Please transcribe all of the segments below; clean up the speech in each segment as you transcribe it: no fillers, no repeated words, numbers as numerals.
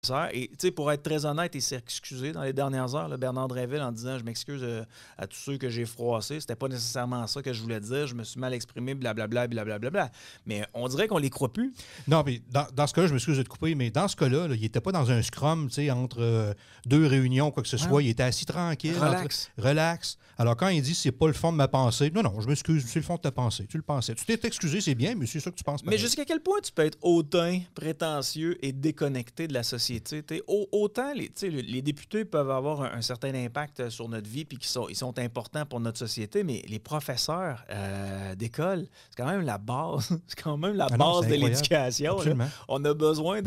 Et pour être très honnête, il s'est excusé dans les dernières heures, là, Bernard Drinville, en disant « Je m'excuse à tous ceux que j'ai froissés. C'était pas nécessairement ça que je voulais dire. Je me suis mal exprimé, blablabla, blablabla. » Mais on dirait qu'on les croit plus. Non, mais dans ce cas-là, je m'excuse de te couper, mais dans ce cas-là, là, il n'était pas dans un scrum entre deux réunions, quoi que ce soit. Il était assis tranquille. Relax. Alors, quand il dit « c'est pas le fond de ma pensée », non, je m'excuse, c'est le fond de ta pensée. Tu le pensais. Tu t'es excusé, c'est bien, mais c'est ça que tu penses pas. Mais jusqu'à quel point tu peux être hautain, prétentieux et déconnecté de la société? Autant les députés peuvent avoir un certain impact sur notre vie puis ils sont importants pour notre société, mais les professeurs d'école, c'est quand même la base. C'est quand même la base de l'éducation. On a besoin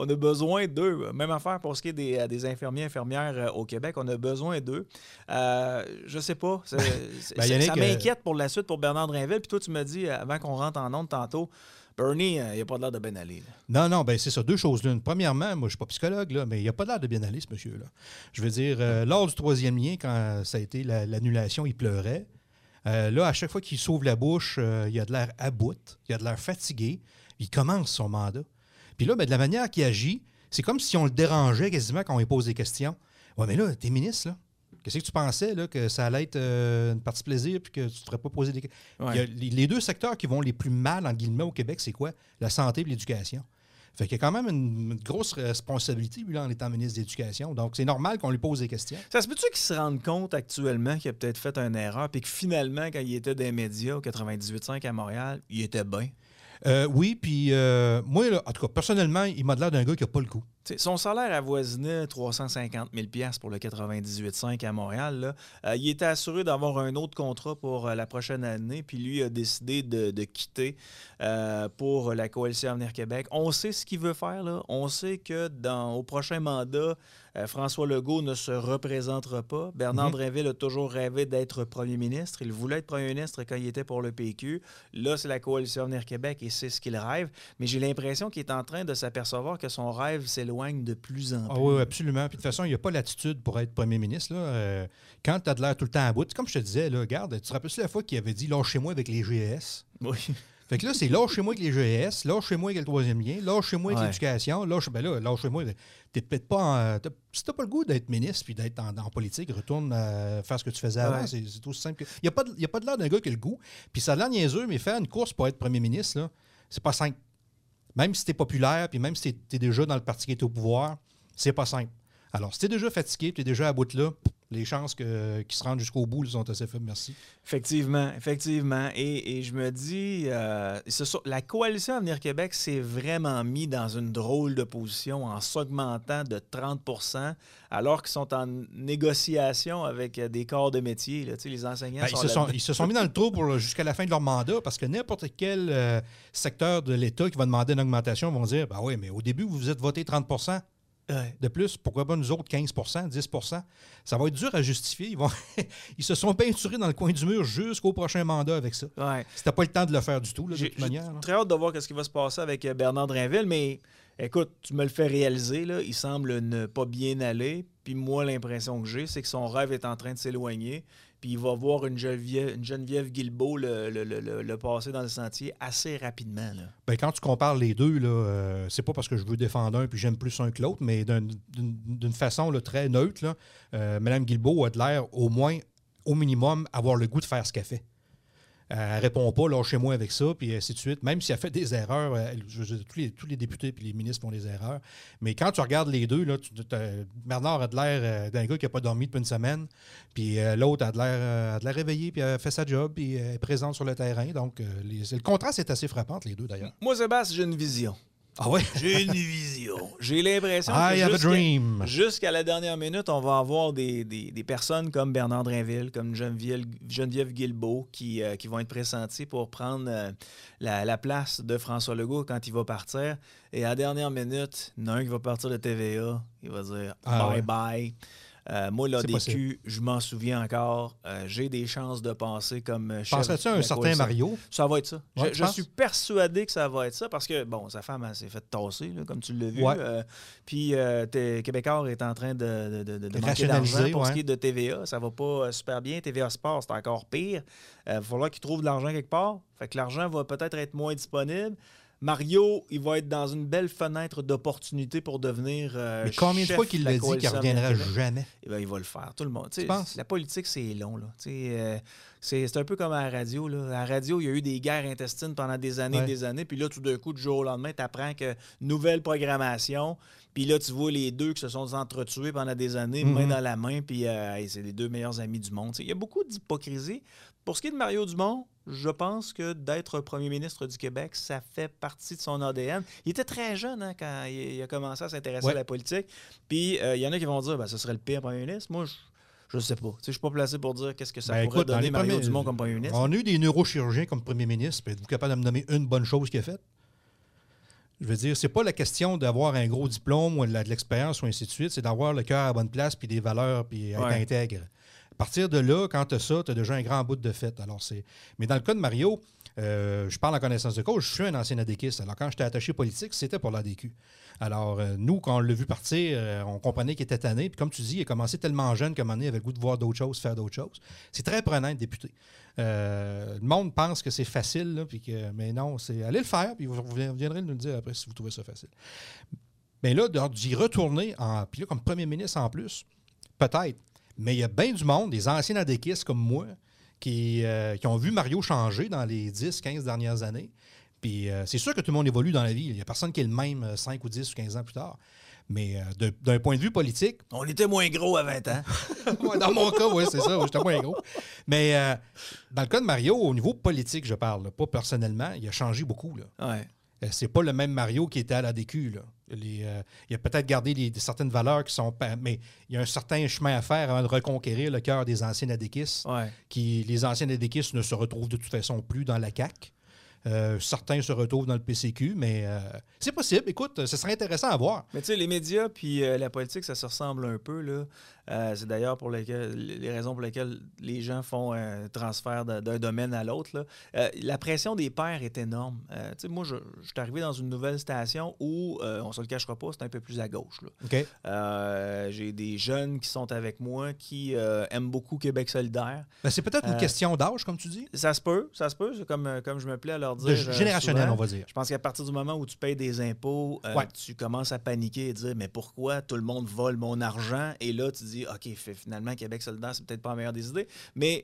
d'eux. Même affaire pour ce qui est des infirmiers, infirmières au Québec. On a besoin d'eux. Je sais pas. Ça m'inquiète pour la suite pour Bernard Drinville. Puis toi, tu me dis, avant qu'on rentre en onde tantôt, Bernie, il n'a pas l'air de bien aller. Là. Non, c'est ça. Deux choses l'une. Premièrement, moi, je ne suis pas psychologue, là, mais il n'a pas l'air de bien aller, ce monsieur-là. Je veux dire, lors du troisième lien, quand ça a été l'annulation, il pleurait. Là, à chaque fois qu'il s'ouvre la bouche, il a de l'air à bout, il a de l'air fatigué. Il commence son mandat. Puis là, de la manière qu'il agit, c'est comme si on le dérangeait quasiment quand on lui pose des questions. Ouais, mais là, t'es ministre, là. Qu'est-ce que tu pensais, là, que ça allait être une partie plaisir puis que tu ne te ferais pas poser des questions? Ouais. Les deux secteurs qui vont les plus mal, en guillemets, au Québec, c'est quoi? La santé et l'éducation. Fait qu'il y a quand même une grosse responsabilité, lui, là, en étant ministre de l'Éducation. Donc, c'est normal qu'on lui pose des questions. Ça se peut-tu qu'il se rende compte actuellement qu'il a peut-être fait une erreur puis que finalement, quand il était dans les médias au 98.5 à Montréal, il était bien? Oui, puis moi, là, en tout cas, personnellement, il m'a l'air d'un gars qui n'a pas le goût. T'sais, son salaire avoisinait 350 000 $ pour le 98.5 à Montréal. Là. Il était assuré d'avoir un autre contrat pour la prochaine année, puis lui a décidé de quitter pour la Coalition Avenir Québec. On sait ce qu'il veut faire. Là. On sait que au prochain mandat, François Legault ne se représentera pas. Bernard Drinville a toujours rêvé d'être premier ministre. Il voulait être premier ministre quand il était pour le PQ. Là, c'est la Coalition Avenir Québec et c'est ce qu'il rêve. Mais j'ai l'impression qu'il est en train de s'apercevoir que son rêve s'éloigne de plus en plus. Ah oui, absolument. Puis de toute façon, il n'y a pas l'attitude pour être premier ministre. Là. Quand tu as de l'air tout le temps à bout, comme je te disais, là, regarde, tu te rappelles-tu la fois qu'il avait dit « lâchez-moi avec les GES ». Oui. Fait que là, c'est lâchez-moi avec les GES, lâchez-moi avec le troisième lien, lâchez-moi avec l'éducation, lâchez-moi. T'es peut-être pas si t'as pas le goût d'être ministre puis d'être en politique, retourne faire ce que tu faisais avant. C'est aussi simple que. Il n'y a pas de l'air d'un gars qui a le goût. Puis ça a l'air niaiseux, mais faire une course pour être premier ministre, là, c'est pas simple. Même si t'es populaire, puis même si t'es déjà dans le parti qui est au pouvoir, c'est pas simple. Alors, si t'es déjà fatigué, puis t'es déjà à bout de là, les chances qu'ils se rendent jusqu'au bout sont assez faibles, merci. Effectivement. Et je me dis, la Coalition Avenir Québec s'est vraiment mis dans une drôle de position en s'augmentant de 30 % alors qu'ils sont en négociation avec des corps de métier. Là, les enseignants ils se sont mis dans le trou jusqu'à la fin de leur mandat parce que n'importe quel secteur de l'État qui va demander une augmentation vont dire « Ben oui, mais au début, vous vous êtes voté 30 % de plus, pourquoi pas nous autres 15 % 10 %? Ça va être dur à justifier. Ils se sont peinturés dans le coin du mur jusqu'au prochain mandat avec ça. Ouais. C'était pas le temps de le faire du tout, là, de toute manière. J'ai très hâte de voir ce qui va se passer avec Bernard Drinville, mais écoute, tu me le fais réaliser, là, il semble ne pas bien aller. Puis moi, l'impression que j'ai, c'est que son rêve est en train de s'éloigner. Puis il va voir une Geneviève Guilbeault le passer dans le sentier assez rapidement. Là. Bien, quand tu compares les deux, là, c'est pas parce que je veux défendre un puis j'aime plus un que l'autre, mais d'une façon là, très neutre, là, Mme Guilbeault a de l'air, au moins, au minimum, avoir le goût de faire ce qu'elle fait. Elle répond pas, lâchez-moi avec ça, puis ainsi de suite. Même si elle fait des erreurs, tous les députés et les ministres font des erreurs. Mais quand tu regardes les deux, là, Bernard a de l'air d'un gars qui n'a pas dormi depuis une semaine, puis l'autre a de l'air réveillé, puis elle fait sa job, puis elle est présente sur le terrain. Donc, le contraste est assez frappant entre les deux, d'ailleurs. Moi, Sébastien, j'ai une vision. Ah ouais? J'ai une vision. J'ai l'impression que jusqu'à la dernière minute, on va avoir des personnes comme Bernard Drinville, comme Geneviève Guilbeault qui vont être pressenties pour prendre la place de François Legault quand il va partir. Et à la dernière minute, il y en a un qui va partir de TVA. Il va dire bye. Moi, l'ADQ, je m'en souviens encore. J'ai des chances de passer comme chef. Penserais-tu à un certain Mario? Ça va être ça. Ouais, je suis persuadé que ça va être ça parce que, bon, sa femme s'est fait tasser, là, comme tu l'as vu. Ouais. Puis Québécois est en train de manquer d'argent pour ce qui est de TVA. Ça va pas super bien. TVA Sport, c'est encore pire. Il va falloir qu'il trouve de l'argent quelque part. Fait que l'argent va peut-être être moins disponible. Mario, il va être dans une belle fenêtre d'opportunité pour devenir Mais combien de chef fois qu'il de la l'a dit qu'il ne coalition reviendra Québec? jamais? Eh bien, il va le faire, tout le monde. Tu penses? La politique, c'est long. Là. C'est un peu comme à la radio. Là. À la radio, il y a eu des guerres intestines pendant des années et des années. Puis là, tout d'un coup, du jour au lendemain, tu apprends que nouvelle programmation. Puis là, tu vois les deux qui se sont entretués pendant des années, main dans la main. Puis c'est les deux meilleurs amis du monde. Il y a beaucoup d'hypocrisie. Pour ce qui est de Mario Dumont, je pense que d'être premier ministre du Québec, ça fait partie de son ADN. Il était très jeune quand il a commencé à s'intéresser à la politique. Puis il y en a qui vont dire ce serait le pire premier ministre. Moi, je ne sais pas. Je ne suis pas placé pour dire qu'est-ce que ça pourrait donner Mario Dumont comme premier ministre. On a eu des neurochirurgiens comme premier ministre. Êtes-vous capable de me nommer une bonne chose qu'il a faite? Je veux dire, c'est pas la question d'avoir un gros diplôme ou de l'expérience ou ainsi de suite. C'est d'avoir le cœur à la bonne place puis des valeurs puis être intègre. À partir de là, quand tu as ça, tu as déjà un grand bout de fait. Alors, mais dans le cas de Mario, je parle en connaissance de cause, je suis un ancien ADQiste. Alors, quand j'étais attaché politique, c'était pour l'ADQ. Alors, nous, quand on l'a vu partir, on comprenait qu'il était tanné. Puis comme tu dis, il a commencé tellement jeune qu'à un moment donné, il avait le goût de voir d'autres choses, faire d'autres choses. C'est très prenant d'être député. Le monde pense que c'est facile, là, puis mais non, c'est allez le faire, puis vous viendrez nous le dire après si vous trouvez ça facile. Mais là, d'y retourner, puis là, comme premier ministre en plus, peut-être. Mais il y a bien du monde, des anciens ADQistes comme moi, qui ont vu Mario changer dans les 10, 15 dernières années. Puis c'est sûr que tout le monde évolue dans la vie. Il n'y a personne qui est le même 5 ou 10 ou 15 ans plus tard. Mais d'un point de vue politique... On était moins gros à 20 ans. Dans mon cas, oui, c'est ça. J'étais moins gros. Mais dans le cas de Mario, au niveau politique, je parle, là, pas personnellement, il a changé beaucoup. Là. Ouais. C'est pas le même Mario qui était à l'ADQ. Là. Il a peut-être gardé certaines valeurs qui sont... Mais il y a un certain chemin à faire avant de reconquérir le cœur des anciens ADQistes. Ouais. Les anciens ADQistes ne se retrouvent de toute façon plus dans la CAQ. Certains se retrouvent dans le PCQ, mais c'est possible. Écoute, ce serait intéressant à voir. Mais tu sais, les médias puis la politique, ça se ressemble un peu. Là. C'est d'ailleurs les raisons pour lesquelles les gens font un transfert d'un domaine à l'autre. La pression des pairs est énorme. Tu sais, moi, je suis arrivé dans une nouvelle station où, on ne se le cachera pas, c'est un peu plus à gauche. Là. Okay. J'ai des jeunes qui sont avec moi qui aiment beaucoup Québec solidaire. Ben, c'est peut-être une question d'âge, comme tu dis? Ça se peut. C'est comme je me plais à leur dire. Générationnel, souvent. on va dire. Je pense qu'à partir du moment où tu payes des impôts, tu commences à paniquer et dire mais pourquoi tout le monde vole mon argent? Et là, tu dis OK, finalement, Québec solidaire, c'est peut-être pas la meilleure des idées. Mais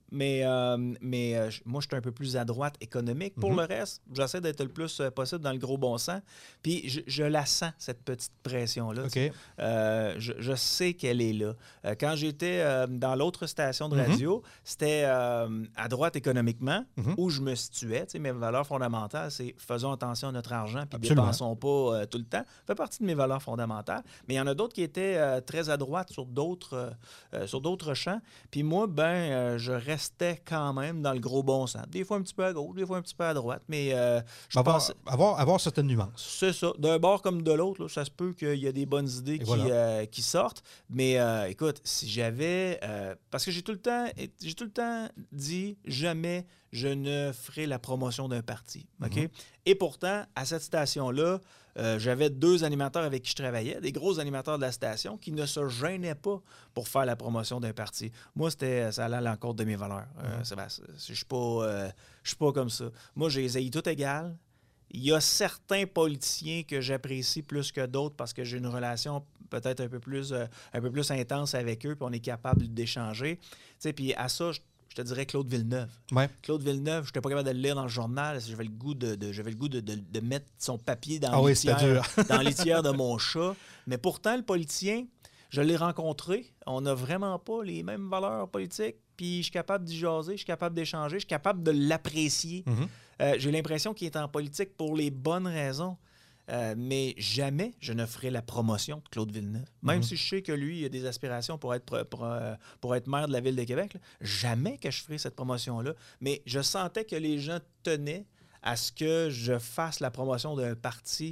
moi, je suis un peu plus à droite économique. Pour le reste, j'essaie d'être le plus possible dans le gros bon sens. Puis je la sens, cette petite pression-là. Okay. Je sais qu'elle est là. Quand j'étais dans l'autre station de radio, c'était à droite économiquement où je me situais. Mes valeurs fondamentales, c'est faisons attention à notre argent puis dépensons pas tout le temps. Ça fait partie de mes valeurs fondamentales. Mais il y en a d'autres qui étaient très à droite sur d'autres champs. Puis moi, je restais quand même dans le gros bon sens. Des fois un petit peu à gauche, des fois un petit peu à droite. Mais je pense... Avoir certaines nuances. C'est ça. D'un bord comme de l'autre, là, ça se peut qu'il y a des bonnes idées qui sortent. Mais écoute, si j'avais... parce que j'ai tout le temps dit jamais je ne ferai la promotion d'un parti. OK? Et pourtant, à cette station-là, j'avais 2 animateurs avec qui je travaillais, des gros animateurs de la station qui ne se gênaient pas pour faire la promotion d'un parti. Moi, ça allait à l'encontre de mes valeurs. Je suis pas comme ça. Moi, je les haïs toutes égales. Il y a certains politiciens que j'apprécie plus que d'autres parce que j'ai une relation peut-être un peu plus intense avec eux, puis on est capable d'échanger. Puis à ça, je te dirais Claude Villeneuve. Ouais. Claude Villeneuve, je n'étais pas capable de le lire dans le journal. J'avais le goût de mettre son papier dans dans litière de mon chat. Mais pourtant, le politicien, je l'ai rencontré. On n'a vraiment pas les mêmes valeurs politiques. Puis je suis capable d'y jaser, je suis capable d'échanger, je suis capable de l'apprécier. J'ai l'impression qu'il est en politique pour les bonnes raisons. Mais jamais je ne ferai la promotion de Claude Villeneuve. Même si je sais que lui, il a des aspirations pour être maire de la Ville de Québec, là, jamais que je ferai cette promotion-là. Mais je sentais que les gens tenaient à ce que je fasse la promotion d'un parti,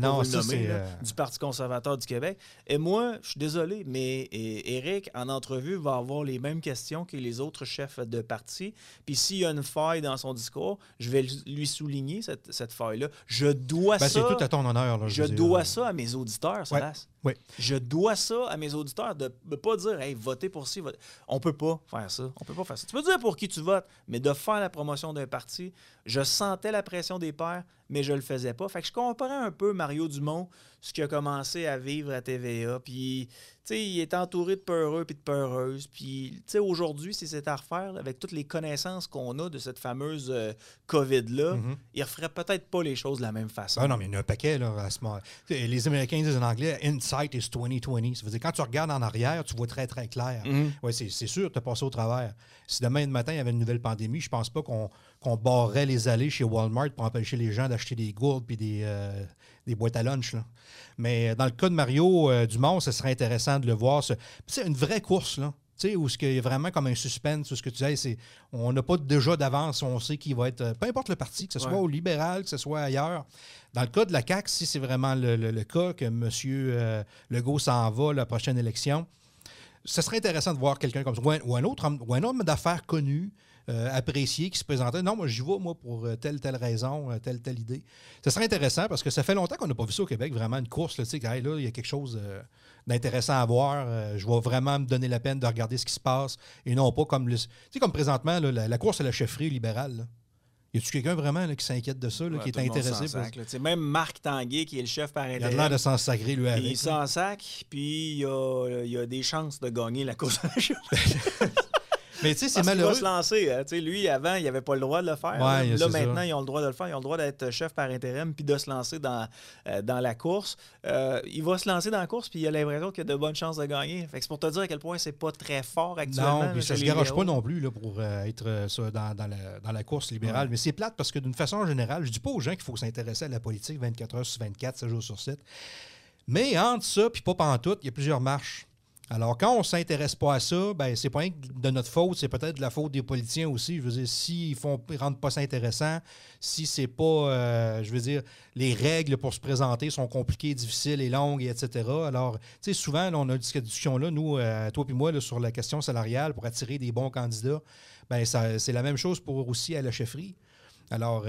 du Parti conservateur du Québec. Et moi, je suis désolé, mais Éric, en entrevue, va avoir les mêmes questions que les autres chefs de parti. Puis s'il y a une faille dans son discours, je vais lui souligner cette faille-là. Je dois ça... C'est tout à ton honneur. Là, je dois ça à mes auditeurs, Salas. Oui. Je dois ça à mes auditeurs de ne pas dire « Hey, votez pour ci, votez. » On peut pas faire ça. On peut pas faire ça. Tu peux dire pour qui tu votes, mais de faire la promotion d'un parti, je sentais la pression des pairs, mais je le faisais pas. Fait que je comparais un peu Mario Dumont, ce qu'il a commencé à vivre à TVA. Puis, tu sais, il est entouré de peureux puis de peureuses. Puis, tu sais, aujourd'hui, si c'était à refaire, là, avec toutes les connaissances qu'on a de cette fameuse COVID-là, il referait peut-être pas les choses de la même façon. Ah non, mais il y en a un paquet, là, à ce moment. Les Américains disent en anglais « Insight is 2020 ». Ça veut dire quand tu regardes en arrière, tu vois très, très clair. Oui, c'est sûr, tu as passé au travers. Si demain matin, il y avait une nouvelle pandémie, je pense pas qu'on barrerait les allées chez Walmart pour empêcher les gens d'acheter des gourdes puis des boîtes à lunch, là. Mais dans le cas de Mario Dumont, ce serait intéressant de le voir. C'est une vraie course, là. Tu sais, où il y a vraiment comme un suspense, où ce que tu disais, on n'a pas déjà d'avance, on sait qu'il va être, peu importe le parti, que ce soit au libéral, que ce soit ailleurs. Dans le cas de la CAQ, si c'est vraiment le cas que M. Legault s'en va à la prochaine élection, ce serait intéressant de voir quelqu'un comme ça, ou un homme d'affaires connu, apprécié, qui se présentait. Non, moi, j'y vais, moi, pour telle raison, telle idée. Ce serait intéressant parce que ça fait longtemps qu'on n'a pas vu ça au Québec, vraiment une course, là, tu sais, là, il y a quelque chose d'intéressant à voir. Je vais vraiment me donner la peine de regarder ce qui se passe et non pas comme... Tu sais, comme présentement, là, la course à la chefferie libérale, là. Y a-tu quelqu'un vraiment là, qui s'inquiète de ça, là, qui est intéressé? Même Marc Tanguay, qui est le chef par intérim. Il a l'air de s'en sacrer, lui, avec. Il s'en sac, puis il y a des chances de gagner la course à la chefferie. Mais tu sais, c'est malheureux. Il va se lancer. Hein. Lui, avant, il n'avait pas le droit de le faire. Ouais, là maintenant, ils ont le droit de le faire. Ils ont le droit d'être chef par intérim puis de se lancer dans la course. Il va se lancer dans la course puis il a l'impression qu'il a de bonnes chances de gagner. Fait que c'est pour te dire à quel point c'est pas très fort actuellement. Non, puis ça ne se garoche pas non plus là, pour être dans la course libérale. Ouais. Mais c'est plate parce que d'une façon générale, je dis pas aux gens qu'il faut s'intéresser à la politique 24 heures sur 24, 7 jours sur 7. Mais entre ça puis pas pantoute, il y a plusieurs marches. Alors, quand on ne s'intéresse pas à ça, ben c'est pas rien que de notre faute, c'est peut-être de la faute des politiciens aussi. Je veux dire, s'ils ne rendent pas ça intéressant, si c'est pas, je veux dire, les règles pour se présenter sont compliquées, difficiles et longues, et etc. Alors, tu sais, souvent, là, on a eu cette discussion-là, nous, toi et moi, là, sur la question salariale pour attirer des bons candidats. Ben c'est la même chose pour aussi à la chefferie. Alors,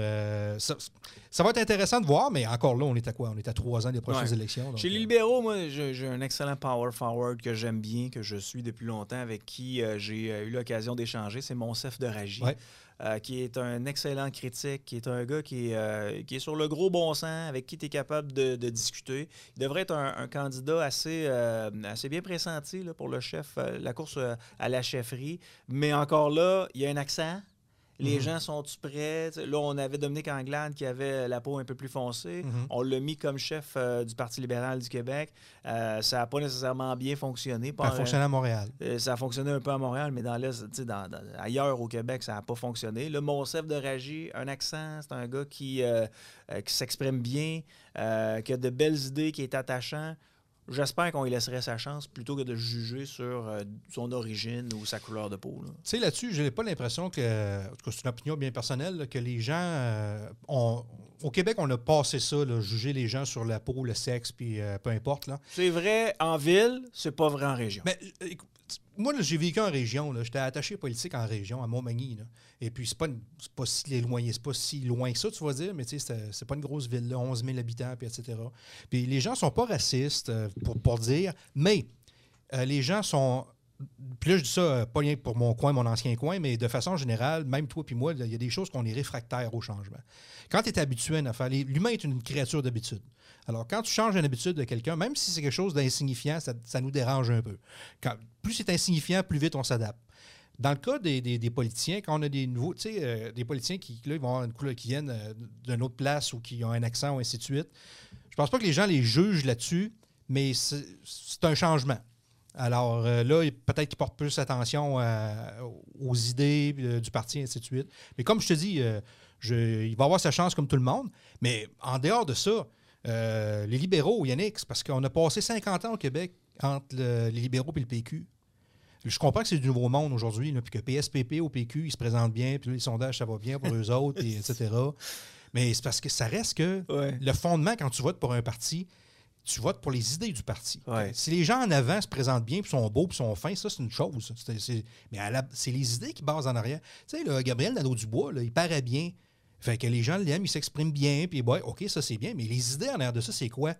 ça va être intéressant de voir, mais encore là, on est à quoi? On est à 3 ans des prochaines élections. Donc, chez les libéraux, moi, j'ai un excellent power forward que j'aime bien, que je suis depuis longtemps, avec qui j'ai eu l'occasion d'échanger. C'est Monsef de Ragy, qui est un excellent critique, qui est un gars qui est sur le gros bon sens, avec qui tu es capable de discuter. Il devrait être un candidat assez bien pressenti là, pour le chef, la course à la chefferie. Mais encore là, il y a un accent. Les gens sont-ils prêts? Là, on avait Dominique Anglade qui avait la peau un peu plus foncée. On l'a mis comme chef du Parti libéral du Québec. Ça n'a pas nécessairement bien fonctionné. Ça a fonctionné à Montréal. Ça a fonctionné un peu à Montréal, mais dans l'Est, ailleurs au Québec, ça n'a pas fonctionné. Le Monsef de Ragy, un accent, c'est un gars qui s'exprime bien, qui a de belles idées, qui est attachant. J'espère qu'on lui laisserait sa chance plutôt que de juger sur son origine ou sa couleur de peau. Tu sais, là-dessus, je n'ai pas l'impression que, en tout cas, c'est une opinion bien personnelle, là, que les gens... au Québec, on a passé ça, là, juger les gens sur la peau, le sexe, puis peu importe. Là. C'est vrai en ville, c'est pas vrai en région. Mais écoute, moi, là, j'ai vécu en région. J'étais attaché politique en région, à Montmagny. Là. Et puis, c'est pas si loin que ça, tu vas dire, mais tu sais, c'est pas une grosse ville, là, 11 000 habitants, puis etc. Puis les gens sont pas racistes, pour dire, mais les gens sont... Puis là, je dis ça pas rien que pour mon coin, mon ancien coin, mais de façon générale, même toi puis moi, il y a des choses qu'on est réfractaires au changement. Quand tu es habitué à une affaire, l'humain est une créature d'habitude. Alors, quand tu changes une habitude de quelqu'un, même si c'est quelque chose d'insignifiant, ça nous dérange un peu. Plus c'est insignifiant, plus vite on s'adapte. Dans le cas des politiciens, quand on a des nouveaux, tu sais, des politiciens qui là, ils vont avoir une couleur qui viennent d'une autre place ou qui ont un accent ou ainsi de suite, je pense pas que les gens les jugent là-dessus, mais c'est un changement. Alors là, peut-être qu'ils portent plus attention aux idées du parti, et ainsi de suite. Mais comme je te dis, il va avoir sa chance comme tout le monde. Mais en dehors de ça, les libéraux, Yannick, c'est parce qu'on a passé 50 ans au Québec entre les libéraux et le PQ. Je comprends que c'est du nouveau monde aujourd'hui, puis que PSPP au PQ, ils se présentent bien, puis là, les sondages, ça va bien pour eux autres, et etc. Mais c'est parce que ça reste que le fondement, quand tu votes pour un parti, tu votes pour les idées du parti. Ouais. Si les gens en avant se présentent bien, puis sont beaux, puis sont fins, ça, c'est une chose. Mais c'est les idées qui basent en arrière. Tu sais, là, Gabriel Nadeau-Dubois, là, il paraît bien. Fait que les gens l'aiment, il s'exprime bien, puis ouais, OK, ça, c'est bien. Mais les idées en arrière de ça, c'est quoi?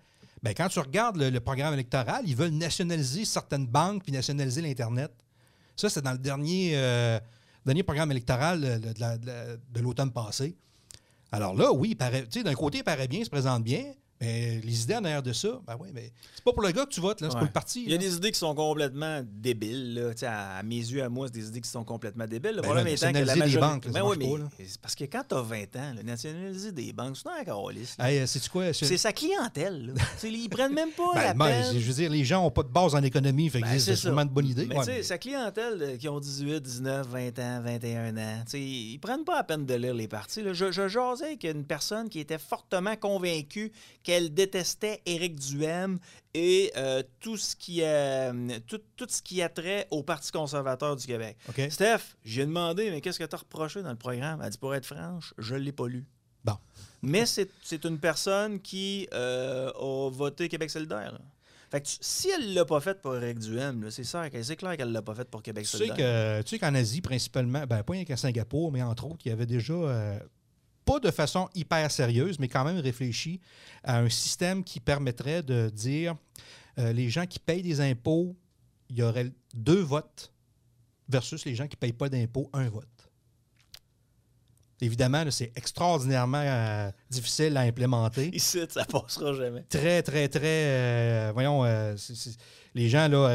Ben, quand tu regardes le programme électoral, ils veulent nationaliser certaines banques puis nationaliser l'Internet. Ça, c'est dans le dernier programme électoral de l'automne passé. Alors là, oui, d'un côté, il paraît bien, il se présente bien, mais les idées en arrière de ça, ben oui, mais c'est pas pour le gars que tu votes, là, c'est pour le parti. Il y a des idées qui sont complètement débiles. Là. À mes yeux, à moi, c'est des idées qui sont complètement débiles. Le problème étant que la majorité... des banques, là, ben oui, mais c'est parce que quand tu as 20 ans, là, nationaliser des banques, c'est un caroliste. Hey, c'est quoi? C'est sa clientèle. Ils prennent même pas la peine. Je veux dire, les gens n'ont pas de base en économie, fait que c'est sûrement une bonne idée. Mais sa clientèle qui ont 18, 19, 20 ans, 21 ans, ils prennent pas la peine de lire les partis. Là. Je jasais avec une personne qui était fortement convaincue qu'elle détestait Éric Duhaime et tout ce qui a trait au Parti conservateur du Québec. Okay. Steph, j'ai demandé, mais qu'est-ce que tu as reproché dans le programme? Elle dit, pour être franche, je ne l'ai pas lu. Bon. Mais c'est une personne qui a voté Québec solidaire. Là. Fait que si elle ne l'a pas fait pour Éric Duhaime, c'est clair qu'elle ne l'a pas fait pour Québec solidaire. Tu sais qu'en Asie, principalement, pas rien qu'à Singapour, mais entre autres, il y avait déjà... pas de façon hyper sérieuse, mais quand même réfléchi à un système qui permettrait de dire les gens qui payent des impôts, il y aurait 2 votes versus les gens qui ne payent pas d'impôts, 1 vote. Évidemment, là, c'est extraordinairement difficile à implémenter. Ici, ça ne passera jamais. Très, très, très... les gens là,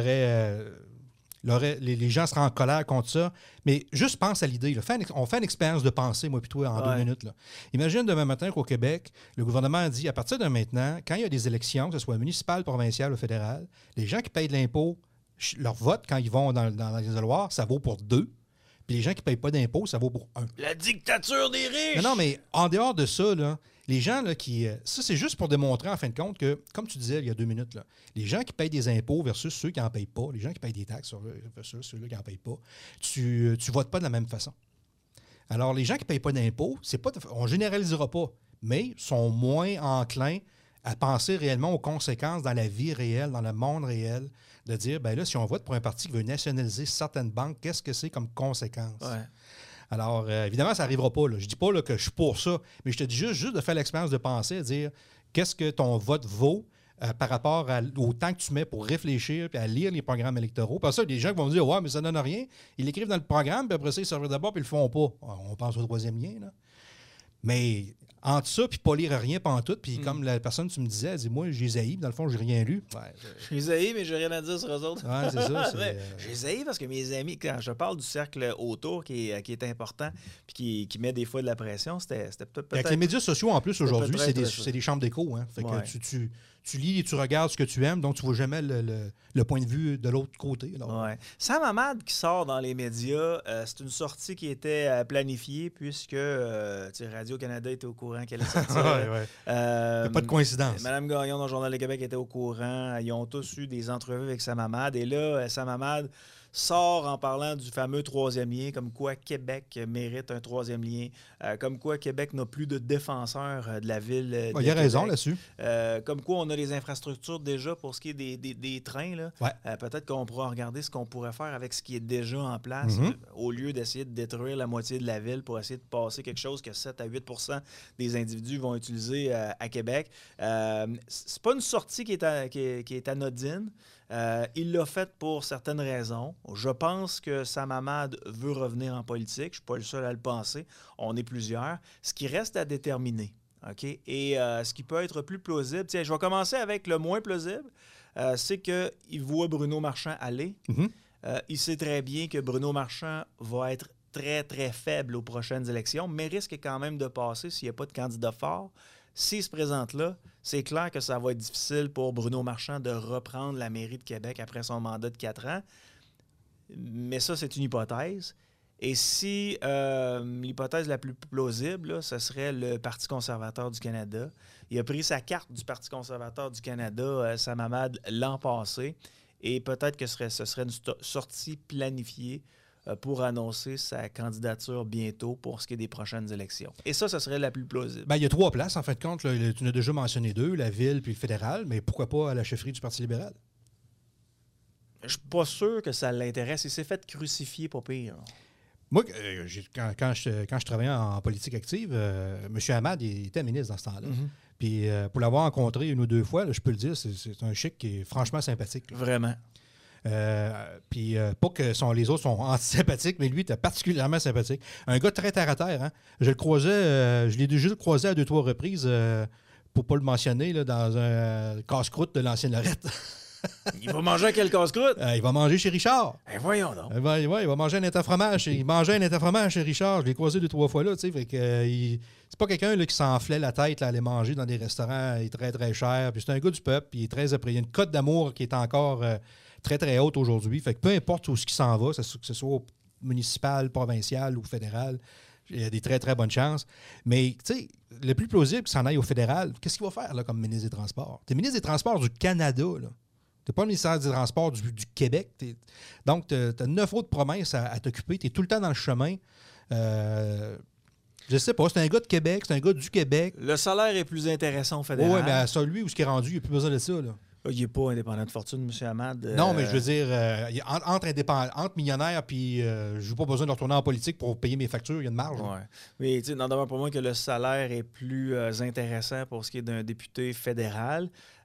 les gens seraient en colère contre ça. Mais juste pense à l'idée. Là. On fait une expérience de pensée, moi et toi, en 2 minutes. Là. Imagine demain matin qu'au Québec, le gouvernement a dit, à partir de maintenant, quand il y a des élections, que ce soit municipales, provinciales ou fédérales, les gens qui payent de l'impôt, leur vote, quand ils vont dans les isoloirs, ça vaut pour 2. Puis les gens qui ne payent pas d'impôt, ça vaut pour 1. La dictature des riches! Non, mais en dehors de ça, là, les gens là, qui... ça, c'est juste pour démontrer, en fin de compte, que, comme tu disais il y a 2 minutes, là, les gens qui payent des impôts versus ceux qui n'en payent pas, les gens qui payent des taxes versus ceux-là qui n'en payent pas, tu votes pas de la même façon. Alors, les gens qui ne payent pas d'impôts, on ne généralisera pas, mais sont moins enclins à penser réellement aux conséquences dans la vie réelle, dans le monde réel, de dire, ben là, si on vote pour un parti qui veut nationaliser certaines banques, qu'est-ce que c'est comme conséquence? Ouais. Alors, évidemment, ça n'arrivera pas. Là. Je ne dis pas là, que je suis pour ça, mais je te dis juste de faire l'expérience de penser, à dire qu'est-ce que ton vote vaut par rapport au temps que tu mets pour réfléchir et à lire les programmes électoraux. Parce que ça, il y a des gens qui vont me dire, ouais, mais ça ne donne rien. Ils l'écrivent dans le programme, puis après ça, ils servent d'abord, puis ils le font pas. On pense au 3e lien, là. Mais entre ça, puis pas lire rien pantoute, puis comme la personne, tu me disais, elle dit, moi, j'ai zaï, dans le fond, j'ai rien lu. Ouais, j'ai zaï, mais j'ai rien à dire sur eux autres. Ouais, c'est ça. J'ai zaï parce que mes amis, quand je parle du cercle autour qui est important, puis qui met des fois de la pression, c'était peut-être... Avec les médias sociaux, en plus, aujourd'hui, c'est des chambres d'écho. Hein. Fait que tu lis et tu regardes ce que tu aimes, donc tu ne vois jamais le point de vue de l'autre côté. Ouais. Sam Hamad qui sort dans les médias, c'est une sortie qui était planifiée puisque Radio-Canada était au courant qu'elle allait sortir. Il n'y a pas de coïncidence. Mme Gagnon dans le Journal de Québec était au courant. Ils ont tous eu des entrevues avec Sam Hamad. Et là, Sam Hamad sort en parlant du fameux 3e lien, comme quoi Québec mérite un 3e lien, comme quoi Québec n'a plus de défenseurs de la ville. Il y a raison là-dessus. Comme quoi on a les infrastructures déjà pour ce qui est des trains. Là. Ouais. Peut-être qu'on pourra regarder ce qu'on pourrait faire avec ce qui est déjà en place, au lieu d'essayer de détruire la moitié de la ville pour essayer de passer quelque chose que 7 à 8 % des individus vont utiliser à Québec. C'est pas une sortie qui est anodine. Il l'a fait pour certaines raisons. Je pense que Sam Hamad veut revenir en politique. Je ne suis pas le seul à le penser. On est plusieurs. Ce qui reste à déterminer. Okay? Et ce qui peut être plus plausible, tiens, je vais commencer avec le moins plausible, c'est qu'il voit Bruno Marchand aller. Il sait très bien que Bruno Marchand va être très, très faible aux prochaines élections, mais risque quand même de passer s'il n'y a pas de candidat fort. S'il se présente là, c'est clair que ça va être difficile pour Bruno Marchand de reprendre la mairie de Québec après son mandat de 4 ans. Mais ça, c'est une hypothèse. Et si l'hypothèse la plus plausible, là, ce serait le Parti conservateur du Canada. Il a pris sa carte du Parti conservateur du Canada, Sam Hamad, l'an passé. Et peut-être que ce serait une sortie planifiée pour annoncer sa candidature bientôt pour ce qui est des prochaines élections. Et ça serait la plus plausible. Il y a 3 places, en fin de compte. Là, tu en as déjà mentionné 2, la ville puis le fédéral, mais pourquoi pas à la chefferie du Parti libéral? Je suis pas sûr que ça l'intéresse. Il s'est fait crucifier, pas pire. Moi, quand je travaillais en politique active, M. Hamad il était ministre dans ce temps-là. Puis pour l'avoir rencontré une ou deux fois, là, je peux le dire, c'est un chic qui est franchement sympathique. Là. Vraiment. Puis pas que les autres sont antisympathiques, mais lui, il était particulièrement sympathique. Un gars très terre-à-terre. Hein? Je le croisais, je l'ai déjà croisé à 2-3 reprises, pour pas le mentionner, là, dans un casse-croûte de l'ancienne Lorette. Il va manger à quel casse-croûte? Il va manger chez Richard. Voyons donc. Il va manger un état-fromage. Il mangeait un état-fromage chez Richard. Je l'ai croisé 2-3 fois là. Fait que, c'est pas quelqu'un là, qui s'enflait la tête là, à aller manger dans des restaurants. Il est très, très cher. Puis c'est un gars du peuple. Puis il est très apprécié. Il y a une cote d'amour qui est encore très, très haute aujourd'hui. Fait que peu importe où ce qui s'en va, que ce soit municipal, provincial ou fédéral, il y a des très, très bonnes chances. Mais, tu sais, le plus plausible qu'il s'en aille au fédéral, qu'est-ce qu'il va faire là, comme ministre des Transports? Tu es ministre des Transports du Canada, là. Tu n'es pas le ministère des Transports du Québec. Donc, tu as 9 autres provinces à t'occuper. Tu es tout le temps dans le chemin. Je sais pas, c'est un gars de Québec, c'est un gars du Québec. Le salaire est plus intéressant au fédéral. Oui, mais ça, lui, où ce qui est rendu, il n'y a plus besoin de ça. Là. Il n'est pas indépendant de fortune, M. Hamad. Non, mais je veux dire, entre millionnaires, puis je n'ai pas besoin de retourner en politique pour payer mes factures, il y a une marge. Oui. Mais tu sais, n'en demeure pour moi que le salaire est plus intéressant pour ce qui est d'un député fédéral.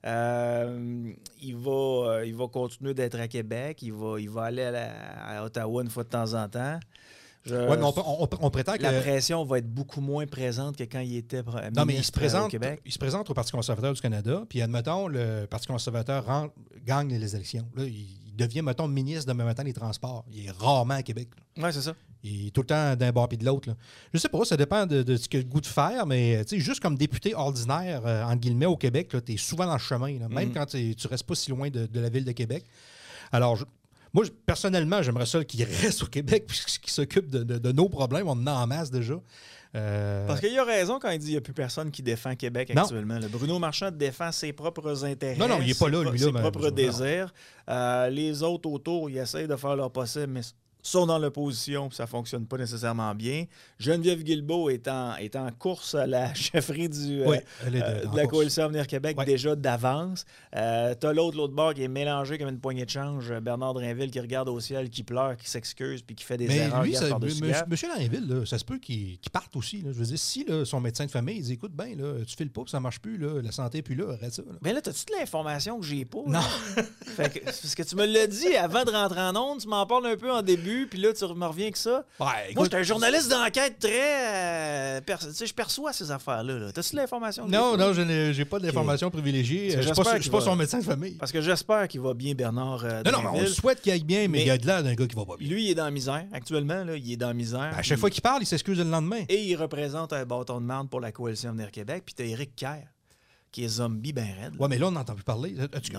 Il va continuer d'être à Québec. Il va aller à Ottawa une fois de temps en temps. Oui, mais on prétend que... La pression va être beaucoup moins présente que quand il était ministre non, mais il se présente au Parti conservateur du Canada, puis admettons, le Parti conservateur gagne les élections. Là, il devient, mettons, ministre demain matin des Transports. Il est rarement à Québec. Oui, c'est ça. Il est tout le temps d'un bord puis de l'autre. Là. Je sais pas, ça dépend de ce qu'il a le goût de faire, mais juste comme député ordinaire, entre guillemets, au Québec, tu es souvent dans le chemin, là, même quand tu restes pas si loin de la ville de Québec. Alors, moi, personnellement, j'aimerais ça qu'il reste au Québec puisqu'il s'occupe de nos problèmes. On en a en masse déjà. Parce qu'il a raison quand il dit qu'il n'y a plus personne qui défend Québec actuellement. Le Bruno Marchand défend ses propres intérêts. Non, il n'est pas là, lui. Ses propres désirs. Les autres autour, ils essayent de faire leur possible, mais sont dans l'opposition, ça ne fonctionne pas nécessairement bien. Geneviève Guilbeault est en course à la chefferie de la Coalition Avenir Québec déjà d'avance. Tu as l'autre bord qui est mélangé comme une poignée de change. Bernard Drainville qui regarde au ciel, qui pleure, qui s'excuse puis qui fait des erreurs. Mais lui, M. Drainville, là, ça se peut qu'il parte aussi. Là. Je veux dire, si là, son médecin de famille, il dit écoute, bien, tu files pas, ça ne marche plus, là, la santé n'est plus là, arrête ça. Là. Mais là, as-tu de l'information que j'ai pas? Non. Parce que tu me l'as dit avant de rentrer en ondes, tu m'en parles un peu en début. Puis là, tu me reviens que ça. Ouais, moi, j'étais un journaliste d'enquête très... je perçois ces affaires-là. Là. T'as-tu de l'information? Non, je n'ai pas d'information privilégiée. Je ne suis pas son médecin de famille. Parce que j'espère qu'il va bien, Bernard Non, mais on le souhaite qu'il aille bien, mais il y a de l'air d'un gars qui va pas bien. Lui, il est dans la misère. Actuellement, là, il est dans la misère. À chaque fois qu'il parle, il s'excuse le lendemain. Et il représente un bâton de marde pour la Coalition Avenir Québec. Puis t'as Éric Kerr, qui est zombie ben raide. Oui, mais là, on n'entend plus parler. Non.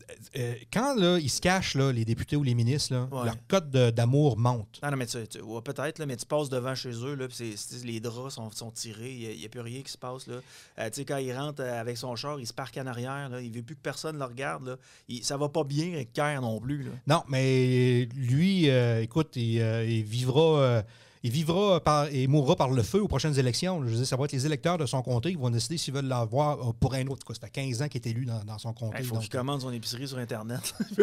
Quand là, ils se cachent, là, les députés ou les ministres, là, leur cote d'amour monte. Non, mais peut-être, là, mais tu passes devant chez eux, là, les draps sont tirés, il n'y a plus rien qui se passe. Là. Quand il rentre avec son char, il se parque en arrière, là, il ne veut plus que personne le regarde. Là. Ça va pas bien avec Kerr non plus. Là. Non, mais lui, écoute, il vivra... il vivra et mourra par le feu aux prochaines élections. Je veux dire, ça va être les électeurs de son comté qui vont décider s'ils veulent l'avoir pour un autre. Ça fait 15 ans qu'il est élu dans son comté. Il faut qu'il commande son épicerie sur Internet.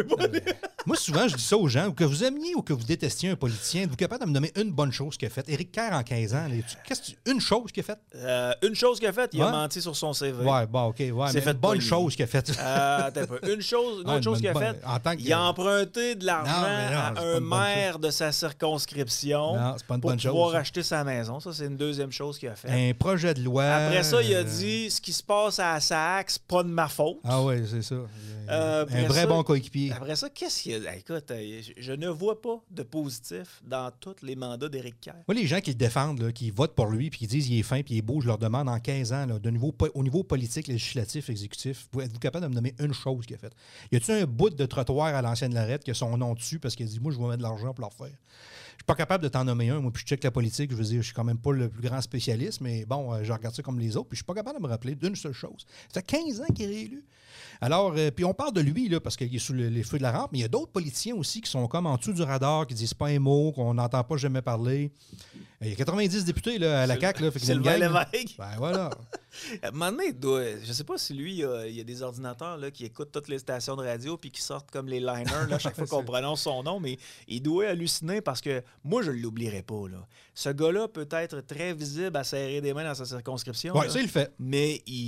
Moi, souvent, je dis ça aux gens, ou que vous aimiez ou que vous détestiez un politicien, êtes-vous capable de me nommer une bonne chose qu'il a faite? Éric Kerr, en 15 ans, une chose qu'il a faite? Une chose qu'il a faite, il a menti sur son CV. Ouais, bon, OK. Ouais, c'est fait une bonne chose qu'il a faite. Attends un peu. Une autre chose qu'il a faite, il a emprunté de l'argent à un maire de sa circonscription pour pouvoir acheter sa maison. Ça, c'est une deuxième chose qu'il a faite. Un projet de loi. Après ça, il a dit ce qui se passe à SAAC, c'est pas de ma faute. Ah oui, c'est ça. Un vrai bon coéquipier. Après ça, qu'est-ce qu'il y a? Écoute, je ne vois pas de positif dans tous les mandats d'Éric Kerr. Moi, les gens qui le défendent, là, qui votent pour lui, puis qui disent qu'il est fin, puis il est beau, je leur demande en 15 ans, là, au niveau politique, législatif, exécutif, êtes-vous capable de me nommer une chose qu'il a faite? Y a-t-il un bout de trottoir à l'ancienne Lorette qui a son nom dessus parce qu'il a dit, moi, je vais mettre de l'argent pour leur faire? Je suis pas capable de t'en nommer un. Moi, puis je check la politique. Je veux dire, je suis quand même pas le plus grand spécialiste, mais bon, je regarde ça comme les autres. Puis je suis pas capable de me rappeler d'une seule chose. Ça fait 15 ans qu'il est réélu. Alors, puis on parle de lui, là, parce qu'il est sous les feux de la rampe, mais il y a d'autres politiciens aussi qui sont comme en dessous du radar, qui disent pas un mot, qu'on n'entend pas jamais parler. Il y a 90 députés là, à la CAQ. C'est le Lévesque. Ben voilà. À un moment donné, je sais pas si lui, il y a des ordinateurs là, qui écoutent toutes les stations de radio puis qui sortent comme les liners là, chaque fois qu'on prononce son nom, mais il doit halluciner parce que moi, je ne l'oublierai pas. Là. Ce gars-là peut être très visible à serrer des mains dans sa circonscription. Oui, là, ça, il le fait. Mais il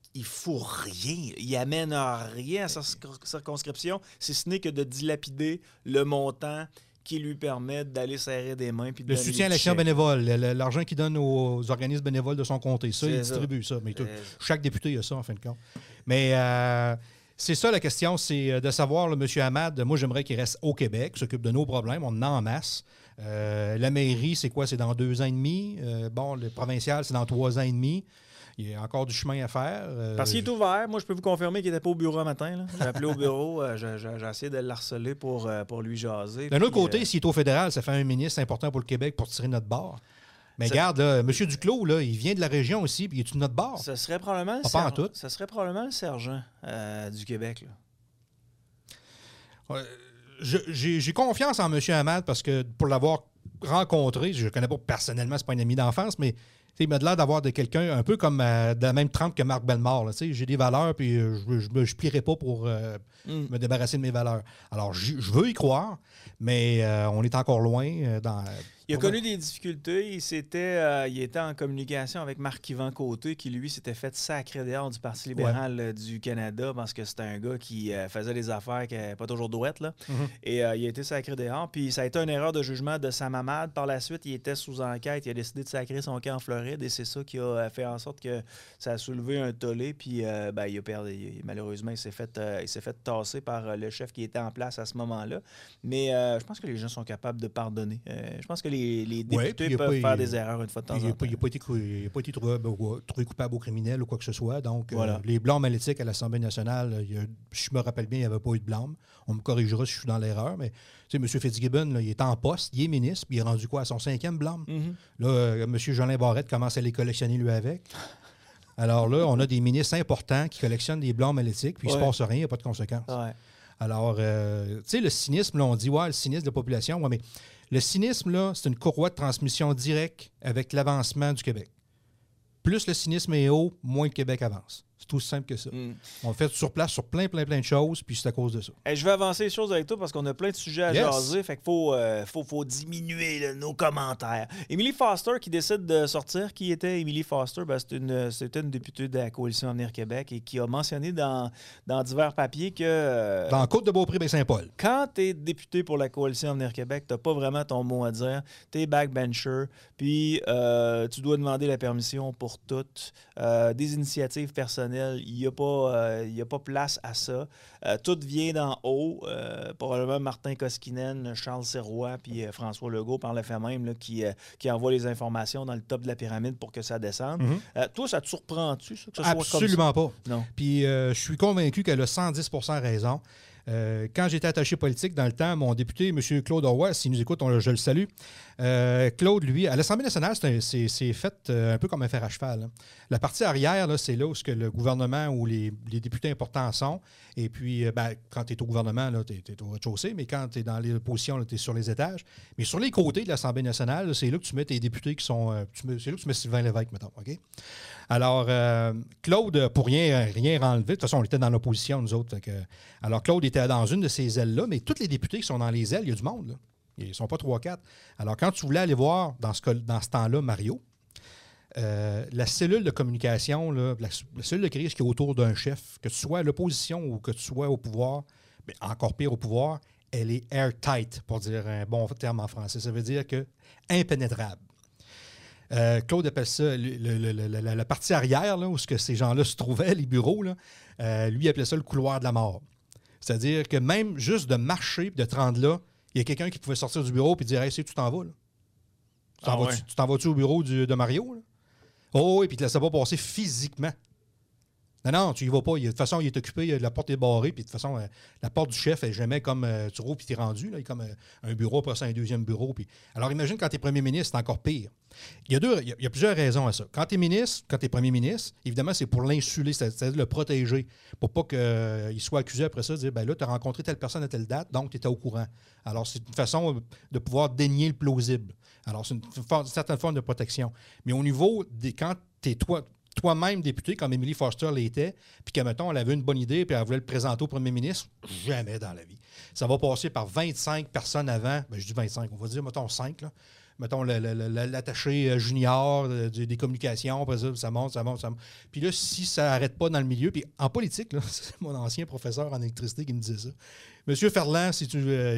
il ne fout rien. Il amène rien à sa circonscription, si ce n'est que de dilapider le montant qui lui permet d'aller serrer des mains. Puis de le soutien à l'action bénévole, l'argent qu'il donne aux organismes bénévoles de son comté, ça, il distribue ça. Mais chaque député a ça, en fin de compte. Mais c'est ça la question, c'est de savoir, M. Hamad, moi j'aimerais qu'il reste au Québec, s'occupe de nos problèmes, on en a en masse. La mairie, c'est quoi? C'est dans 2 ans et demi. Le provincial, c'est dans 3 ans et demi. Il y a encore du chemin à faire. Parce qu'il est ouvert. Moi, je peux vous confirmer qu'il n'était pas au bureau un matin. J'ai appelé au bureau. J'ai essayé de l'harceler pour lui jaser. D'un autre côté, s'il est au fédéral, ça fait un ministre important pour le Québec pour tirer notre bord. Mais regarde, là, M. Duclos, là, il vient de la région aussi, puis il est de notre bord. Ce serait probablement le sergent du Québec. J'ai confiance en M. Hamad parce que pour l'avoir rencontré, je ne le connais pas personnellement, c'est pas un ami d'enfance, mais il m'a l'air d'avoir de quelqu'un un peu comme de la même trempe que Marc Bellemare. J'ai des valeurs, puis je ne plierai pas pour me débarrasser de mes valeurs. Alors, je veux y croire, mais on est encore loin. Il a connu des difficultés. Il était en communication avec Marc-Yvan Côté, qui, lui, s'était fait sacrer dehors du Parti libéral du Canada parce que c'était un gars qui faisait des affaires qui n'étaient pas toujours douettes. Là. Et il a été sacré dehors. Puis ça a été une erreur de jugement de Sam Hamad. Par la suite, il était sous enquête. Il a décidé de sacrer son camp en Floride et c'est ça qui a fait en sorte que ça a soulevé un tollé. Puis il a perdu. Malheureusement, il s'est fait tasser par le chef qui était en place à ce moment-là. Mais je pense que les gens sont capables de pardonner. Je pense que les députés peuvent faire des erreurs une fois de temps en temps. Il n'a pas été trouvé coupable au criminel ou quoi que ce soit. Donc, les blâmes à l'éthique à l'Assemblée nationale, je me rappelle bien, il n'y avait pas eu de blâme. On me corrigera si je suis dans l'erreur. Mais M. Fitzgibbon, là, il est en poste, il est ministre, puis il est rendu quoi à son 5e blâme? Là, M. Jolin Barrette commence à les collectionner lui avec. Alors là, on a des ministres importants qui collectionnent des blâmes à l'éthique, puis il ne se passe rien, il n'y a pas de conséquences. Alors, tu sais, le cynisme, là, on dit, le cynisme de la population, mais le cynisme, là, c'est une courroie de transmission directe avec l'avancement du Québec. Plus le cynisme est haut, moins le Québec avance. C'est tout simple que ça. On le fait sur place sur plein de choses, puis c'est à cause de ça. Je vais avancer les choses avec toi parce qu'on a plein de sujets à jaser. Fait qu'il faut diminuer nos commentaires. Emily Foster qui décide de sortir. Qui était Emily Foster? C'était une députée de la Coalition Avenir Québec et qui a mentionné dans divers papiers que... dans Côte-de-Beaupré-Baie-Saint-Paul. Quand tu es député pour la Coalition Avenir Québec, tu n'as pas vraiment ton mot à dire. Tu es backbencher, puis tu dois demander la permission pour toutes. Des initiatives personnelles, il n'y a pas place à ça. Tout vient d'en haut. Probablement Martin Koskinen, Charles Sirois puis François Legault par le fait même là, qui envoie les informations dans le top de la pyramide pour que ça descende. Toi, ça te surprend-tu, ça, que ce soit comme ça? Absolument pas. Non. Puis je suis convaincu qu'elle a 110% raison. Quand j'étais attaché politique dans le temps, mon député, M. Claude Roy, s'il nous écoute, je le salue. Claude, lui, à l'Assemblée nationale, c'est fait un peu comme un fer à cheval. Hein. La partie arrière, là, c'est là où le gouvernement ou les députés importants sont. Et puis, quand tu es au gouvernement, tu es au rez-de-chaussée, mais quand tu es dans l'opposition, tu es sur les étages. Mais sur les côtés de l'Assemblée nationale, là, c'est là que tu mets tes députés qui sont... c'est là que tu mets Sylvain Lévesque, mettons. OK? Alors, Claude, pour rien enlever, de toute façon, on était dans l'opposition, nous autres. Alors, Claude était dans une de ces ailes-là, mais tous les députés qui sont dans les ailes, il y a du monde, là. Ils ne sont pas 3-4. Alors, quand tu voulais aller voir, dans ce temps-là, Mario, la cellule de communication, là, la cellule de crise qui est autour d'un chef, que tu sois à l'opposition ou que tu sois au pouvoir, mais encore pire au pouvoir, elle est airtight, pour dire un bon terme en français. Ça veut dire que impénétrable. Claude appelle ça la partie arrière, là, où ces gens-là se trouvaient, les bureaux, là, lui appelait ça le couloir de la mort. C'est-à-dire que même juste de marcher et de te rendre là, il y a quelqu'un qui pouvait sortir du bureau et dire « Hey, tu t'en vas, là? Tu t'en vas-tu au bureau de Mario, là? » Oh oui, puis il ne te laissait pas passer physiquement. Non, tu y vas pas. De toute façon, il est occupé, la porte est barrée, puis de toute façon, la porte du chef est jamais comme tu rouvres puis tu es rendu. Là, il est comme un bureau, après ça, un deuxième bureau. Puis... Alors, imagine quand tu es premier ministre, c'est encore pire. Il y a plusieurs raisons à ça. Quand tu es ministre, quand tu es premier ministre, évidemment, c'est pour l'insuler, c'est-à-dire le protéger, pour pas qu'il soit accusé après ça de dire, ben là, tu as rencontré telle personne à telle date, donc tu étais au courant. Alors, c'est une façon de pouvoir dénier le plausible. Alors, c'est une certaine forme de protection. Mais au niveau des... Quand tu es toi-même député, comme Emily Foster l'était, puis que, mettons, elle avait une bonne idée, puis elle voulait le présenter au premier ministre, jamais dans la vie. Ça va passer par 25 personnes avant, je dis 25, on va dire, mettons 5, là. mettons, l'attaché junior des communications, après ça monte. Puis là, si ça n'arrête pas dans le milieu, puis en politique, là, c'est mon ancien professeur en électricité qui me disait ça. Monsieur Ferland, si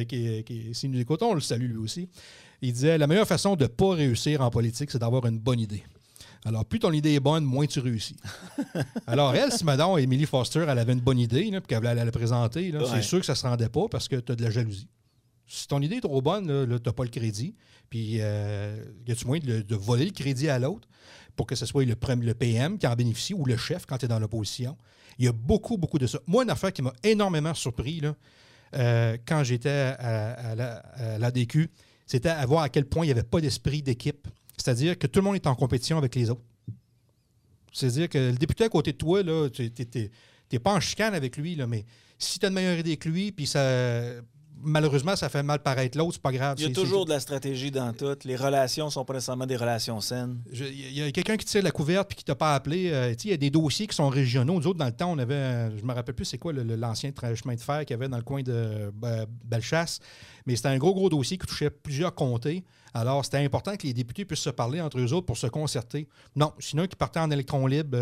nous écoutons, on le salue lui aussi. Il disait, la meilleure façon de ne pas réussir en politique, c'est d'avoir une bonne idée. Alors, plus ton idée est bonne, moins tu réussis. Alors, elle, si madame Emily Foster, elle avait une bonne idée, là, puis qu'elle voulait la présenter, là, c'est sûr que ça ne se rendait pas parce que tu as de la jalousie. Si ton idée est trop bonne, là, tu n'as pas le crédit. Puis, y a-tu moyen de voler le crédit à l'autre pour que ce soit le PM qui en bénéficie ou le chef quand tu es dans l'opposition? Il y a beaucoup, beaucoup de ça. Moi, une affaire qui m'a énormément surpris là, quand j'étais à l'ADQ, c'était à voir à quel point il n'y avait pas d'esprit d'équipe. C'est-à-dire que tout le monde est en compétition avec les autres. C'est-à-dire que le député à côté de toi, là, tu n'es pas en chicane avec lui, là, mais si tu as une meilleure idée que lui, puis malheureusement, ça fait mal paraître l'autre, c'est pas grave. Il y a toujours de la stratégie dans tout. Les relations ne sont pas nécessairement des relations saines. Il y a quelqu'un qui tire la couverte et qui ne t'a pas appelé. Il y a des dossiers qui sont régionaux. Nous autres, dans le temps, on avait, je ne me rappelle plus c'est quoi l'ancien chemin de fer qu'il y avait dans le coin de Bellechasse, mais c'était un gros dossier qui touchait plusieurs comtés. Alors, c'était important que les députés puissent se parler entre eux autres pour se concerter. Non, sinon, qui partait en électron libre,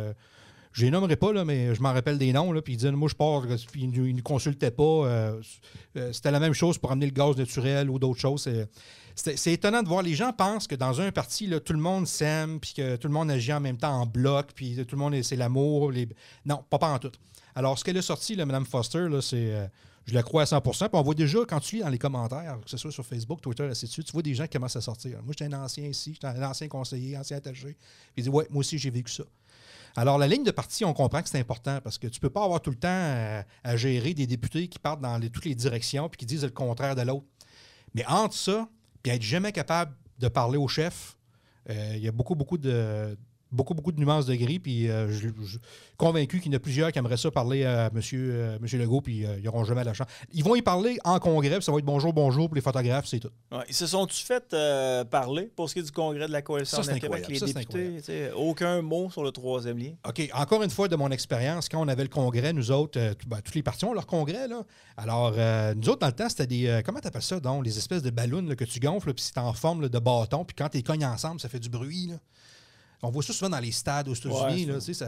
je les nommerai pas, là, mais je m'en rappelle des noms. Là, puis ils disaient, moi, je pars, puis ils ne consultaient pas. C'était la même chose pour amener le gaz naturel ou d'autres choses. C'est étonnant de voir. Les gens pensent que dans un parti, là, tout le monde s'aime, puis que tout le monde agit en même temps en bloc, puis tout le monde, c'est l'amour. Non, pas en tout. Alors, ce qu'elle a sorti, là, Mme Foster, là, c'est... je la crois à 100%. Puis on voit déjà, quand tu lis dans les commentaires, que ce soit sur Facebook, Twitter, ainsi de suite, tu vois des gens qui commencent à sortir. Moi, j'étais un ancien ici, j'étais un ancien conseiller, ancien attaché. Puis ils disent, ouais, moi aussi, j'ai vécu ça. Alors, la ligne de parti, on comprend que c'est important parce que tu ne peux pas avoir tout le temps à gérer des députés qui partent dans toutes les directions puis qui disent le contraire de l'autre. Mais entre ça, puis être jamais capable de parler au chef, il y a beaucoup de nuances de gris, puis je suis convaincu qu'il y en a plusieurs qui aimeraient ça parler à M. Legault, puis ils n'auront jamais la chance. Ils vont y parler en congrès, puis ça va être bonjour pour les photographes, c'est tout. Ouais, ils se sont-tu fait parler pour ce qui est du congrès de la Coalition de Québec, les députés? Aucun mot sur le troisième lien? OK. Encore une fois, de mon expérience, quand on avait le congrès, nous autres, tous les partis ont leur congrès, là. Alors, nous autres, dans le temps, c'était des... comment tu appelles ça, donc? Les espèces de ballons là, que tu gonfles, puis c'est en forme là, de bâton, puis quand tu les cognes ensemble, ça fait du bruit, là. On voit ça souvent dans les stades aux États-Unis. Là, tu sais,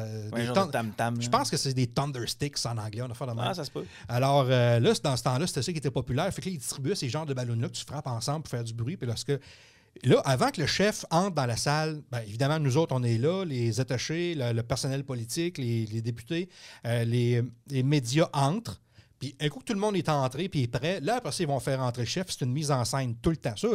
je pense que c'est des Thunder Sticks en anglais. On a fait de même. Ah, ça se peut. Alors, là, dans ce temps-là, c'était ça qui était populaire. Fait que là, ils distribuaient ces genres de ballons-là que tu frappes ensemble pour faire du bruit. Puis là, avant que le chef entre dans la salle, bien, évidemment, nous autres, on est là, les attachés, le personnel politique, les députés, les médias entrent. Puis un coup que tout le monde est entré puis est prêt, là, après ça, ils vont faire entrer le chef. C'est une mise en scène tout le temps. Ça,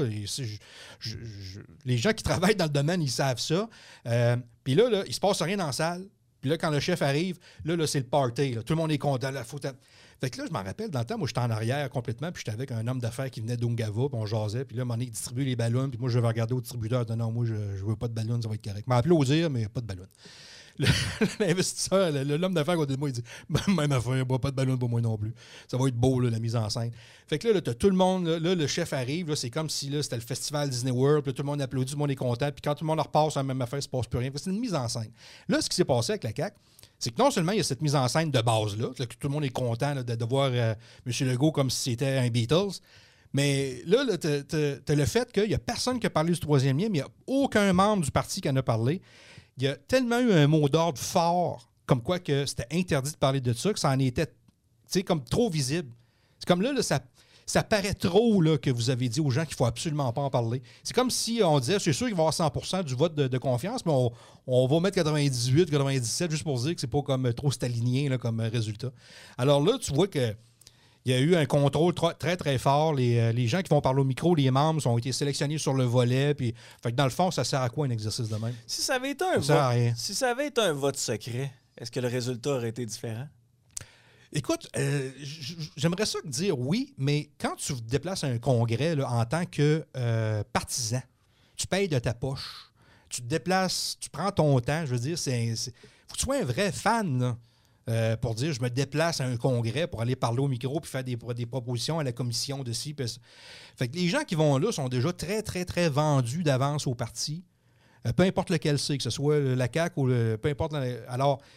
les gens qui travaillent dans le domaine, ils savent ça. Puis là, il ne se passe rien dans la salle. Puis là, quand le chef arrive, là c'est le party. Là. Tout le monde est content. Fait que là, je m'en rappelle, dans le temps, moi, j'étais en arrière complètement, puis j'étais avec un homme d'affaires qui venait d'Ungava, puis on jasait. Puis là, il distribuait les ballons, puis moi, je vais regarder au distributeur. Non, moi, je veux pas de ballons, ça va être correct. Il m'a applaudir, mais pas de ballons. L'investisseur, l'homme d'affaires à côté de moi, il dit même affaire, pas de ballon pour moi non plus. Ça va être beau, là, la mise en scène. Fait que là, t'as tout le monde, là, le chef arrive, là, c'est comme si là, c'était le festival Disney World, puis là, tout le monde applaudit, tout le monde est content, puis quand tout le monde repasse à la même affaire, il se passe plus rien. C'est une mise en scène. Là, ce qui s'est passé avec la CAQ, c'est que non seulement il y a cette mise en scène de base-là, que tout le monde est content là, de voir M. Legault comme si c'était un Beatles, mais là, t'as le fait qu'il n'y a personne qui a parlé du troisième lien, mais il n'y a aucun membre du parti qui en a parlé. Il y a tellement eu un mot d'ordre fort, comme quoi que c'était interdit de parler de ça, que ça en était comme trop visible. C'est comme là ça paraît trop là, que vous avez dit aux gens qu'il ne faut absolument pas en parler. C'est comme si on disait, c'est sûr qu'il va y avoir 100% du vote de confiance, mais on va mettre 98, 97 juste pour dire que c'est pas comme trop stalinien là, comme résultat. Alors là, tu vois que il y a eu un contrôle très, très fort. Les gens qui vont parler au micro, les membres, ont été sélectionnés sur le volet. Puis, fait que dans le fond, ça sert à quoi un exercice de même? Si ça avait été un vote secret, est-ce que le résultat aurait été différent? Écoute, j'aimerais ça dire oui, mais quand tu te déplaces à un congrès là, en tant que partisan, tu payes de ta poche, tu te déplaces, tu prends ton temps, je veux dire, faut que tu sois un vrai fan, là. Pour dire je me déplace à un congrès pour aller parler au micro puis faire des propositions à la commission de ci. Fait que les gens qui vont là sont déjà très, très, très vendus d'avance au parti. Peu importe lequel c'est, que ce soit la CAQ ou peu importe. Alors,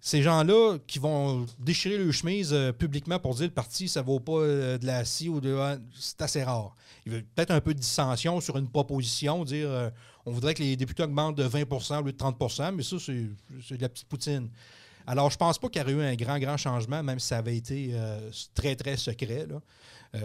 ces gens-là qui vont déchirer leur chemise publiquement pour dire le parti, ça ne vaut pas de la scie ou c'est assez rare. Il y a peut-être un peu de dissension sur une proposition, dire on voudrait que les députés augmentent de 20 au lieu de 30 mais ça, c'est de la petite poutine. Alors, je pense pas qu'il y aurait eu un grand changement, même si ça avait été très, très secret, là.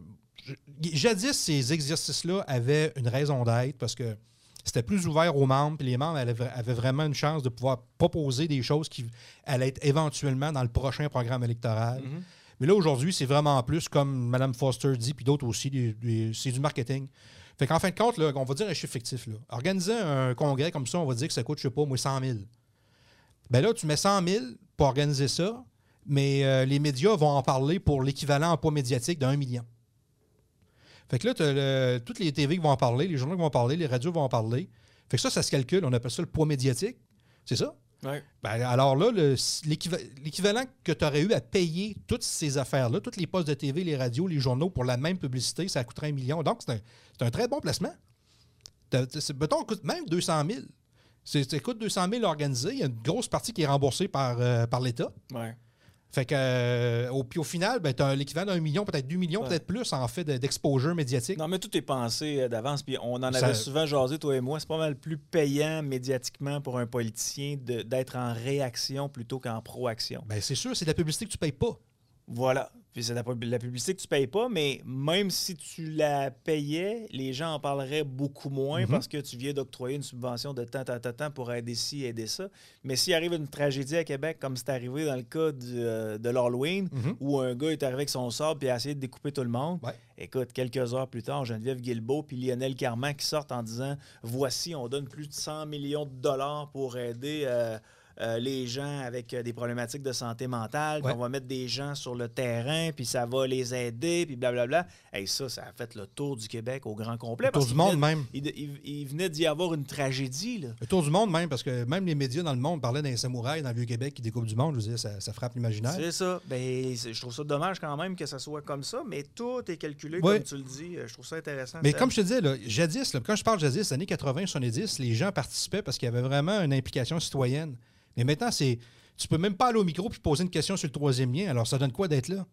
Jadis, ces exercices-là avaient une raison d'être parce que c'était plus ouvert aux membres, puis les membres avaient vraiment une chance de pouvoir proposer des choses qui allaient être éventuellement dans le prochain programme électoral. Mm-hmm. Mais là, aujourd'hui, c'est vraiment plus, comme Mme Foster dit, puis d'autres aussi, c'est du marketing. Fait qu'en fin de compte, là, on va dire un chiffre fictif. Là. Organiser un congrès comme ça, on va dire que ça coûte, je sais pas, moi, 100 000. Bien là, tu mets 100 000 pour organiser ça, mais les médias vont en parler pour l'équivalent en poids médiatique d'1 million. Fait que là, tu as toutes les TV qui vont en parler, les journaux qui vont en parler, les radios vont en parler. Fait que ça se calcule. On appelle ça le poids médiatique. C'est ça? Oui. Ben, alors là, l'équivalent que tu aurais eu à payer toutes ces affaires-là, tous les postes de TV, les radios, les journaux pour la même publicité, ça coûterait 1 million. Donc, c'est un très bon placement. Mettons, coûte même 200 000. Ça coûte 200 000 organisé. Il y a une grosse partie qui est remboursée par l'État. Oui. Fait que, puis au final, ben, tu as l'équivalent d'1 million, peut-être 2 millions, peut-être plus, en fait, d'exposure médiatique. Non, mais tout est pensé d'avance. Puis on en avait souvent jasé, toi et moi. C'est pas mal plus payant médiatiquement pour un politicien d'être en réaction plutôt qu'en proaction. Bien, c'est sûr, c'est de la publicité que tu payes pas. Voilà. Puis c'est la publicité que tu payes pas, mais même si tu la payais, les gens en parleraient beaucoup moins parce que tu viens d'octroyer une subvention de tant pour aider ci, aider ça. Mais s'il arrive une tragédie à Québec, comme c'est arrivé dans le cas de l'Halloween, où un gars est arrivé avec son sabre et a essayé de découper tout le monde, écoute, quelques heures plus tard, Geneviève Guilbeault puis Lionel Carman qui sortent en disant « Voici, on donne plus de 100 millions de dollars pour aider... les gens avec des problématiques de santé mentale, puis on va mettre des gens sur le terrain, puis ça va les aider, puis blablabla. » Hey, ça a fait le tour du Québec au grand complet. Le tour du monde même. Il venait d'y avoir une tragédie. Là. Le tour du monde même, parce que même les médias dans le monde parlaient d'un samouraï dans le Vieux-Québec qui découpe du monde. Je veux dire, ça frappe l'imaginaire. C'est ça. Ben, je trouve ça dommage quand même que ça soit comme ça, mais tout est calculé, comme tu le dis. Je trouve ça intéressant. Mais comme je te disais, là, jadis, quand je parle jadis, années 80-70, les gens participaient parce qu'il y avait vraiment une implication citoyenne. Mais maintenant, tu peux même pas aller au micro et poser une question sur le troisième lien. Alors, ça donne quoi d'être là?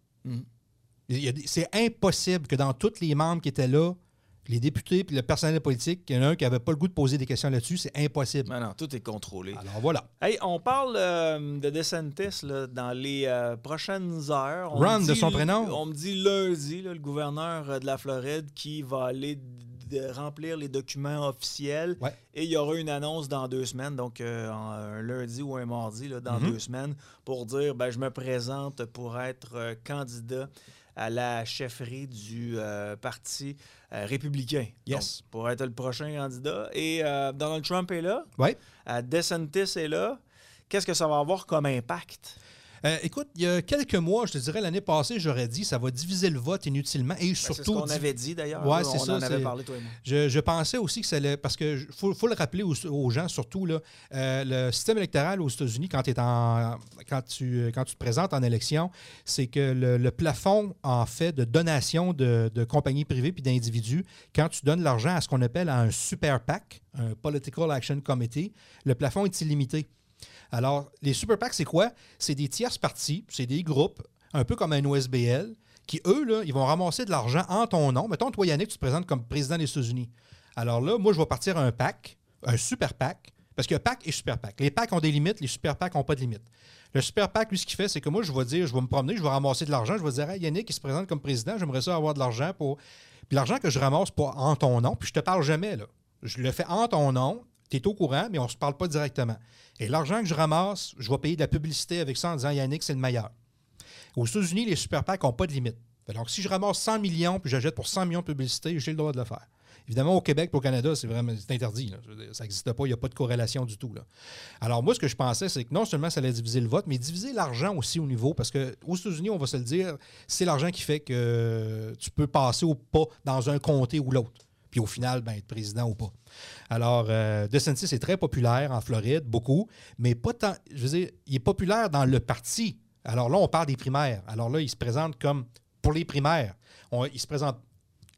C'est impossible que dans tous les membres qui étaient là, les députés et le personnel politique, il y en a un qui n'avait pas le goût de poser des questions là-dessus. C'est impossible. Non, tout est contrôlé. Alors, voilà. Hey, on parle de DeSantis là, dans les prochaines heures. Ron, de son prénom? On me dit lundi, là, le gouverneur de la Floride qui va aller remplir les documents officiels. Ouais. Et il y aura une annonce dans 2 semaines, donc un lundi ou un mardi là, dans 2 semaines, pour dire je me présente pour être candidat à la chefferie du parti républicain. Yes. Donc, pour être le prochain candidat. Et Donald Trump est là. Oui. DeSantis est là. Qu'est-ce que ça va avoir comme impact? Écoute, il y a quelques mois, je te dirais, l'année passée, j'aurais dit ça va diviser le vote inutilement et surtout... C'est ce qu'on avait dit, d'ailleurs. Ouais, c'est ça. On en avait parlé, toi et moi. Je pensais aussi que ça allait... Parce que faut le rappeler aux gens, surtout, là, le système électoral aux États-Unis, quand tu te présentes en élection, c'est que le plafond, en fait, de donation de compagnies privées puis d'individus, quand tu donnes l'argent à ce qu'on appelle un super PAC, un Political Action Committee, le plafond est illimité. Alors, les super PAC, c'est quoi? C'est des tierces parties, c'est des groupes, un peu comme un OSBL, qui, eux, là, ils vont ramasser de l'argent en ton nom. Mettons, toi, Yannick, tu te présentes comme président des États-Unis. Alors là, moi, je vais partir un PAC, un super PAC, parce qu'il y a PAC et super PAC. Les PAC ont des limites, les super PAC n'ont pas de limites. Le super PAC, lui, ce qu'il fait, c'est que moi, je vais me promener, je vais ramasser de l'argent, je vais dire, hey, Yannick, il se présente comme président, j'aimerais ça avoir de l'argent pour... Puis l'argent que je ramasse pas en ton nom, puis je te parle jamais, là. Je le fais en ton nom, tu es au courant, mais on ne se parle pas directement. Et l'argent que je ramasse, je vais payer de la publicité avec ça en disant Yannick, c'est le meilleur. Aux États-Unis, les super PAC n'ont pas de limite. Donc, si je ramasse 100 millions puis j'achète pour 100 millions de publicité, j'ai le droit de le faire. Évidemment, au Québec et au Canada, c'est interdit. Là. Ça n'existe pas, il n'y a pas de corrélation du tout. Là. Alors, moi, ce que je pensais, c'est que non seulement ça allait diviser le vote, mais diviser l'argent aussi au niveau, parce qu'aux États-Unis, on va se le dire, c'est l'argent qui fait que tu peux passer ou pas dans un comté ou l'autre. Puis au final, être président ou pas. Alors, DeSantis est très populaire en Floride, beaucoup, mais pas tant. Je veux dire, il est populaire dans le parti. Alors là, on parle des primaires. Alors là, il se présente comme pour les primaires. Il se présente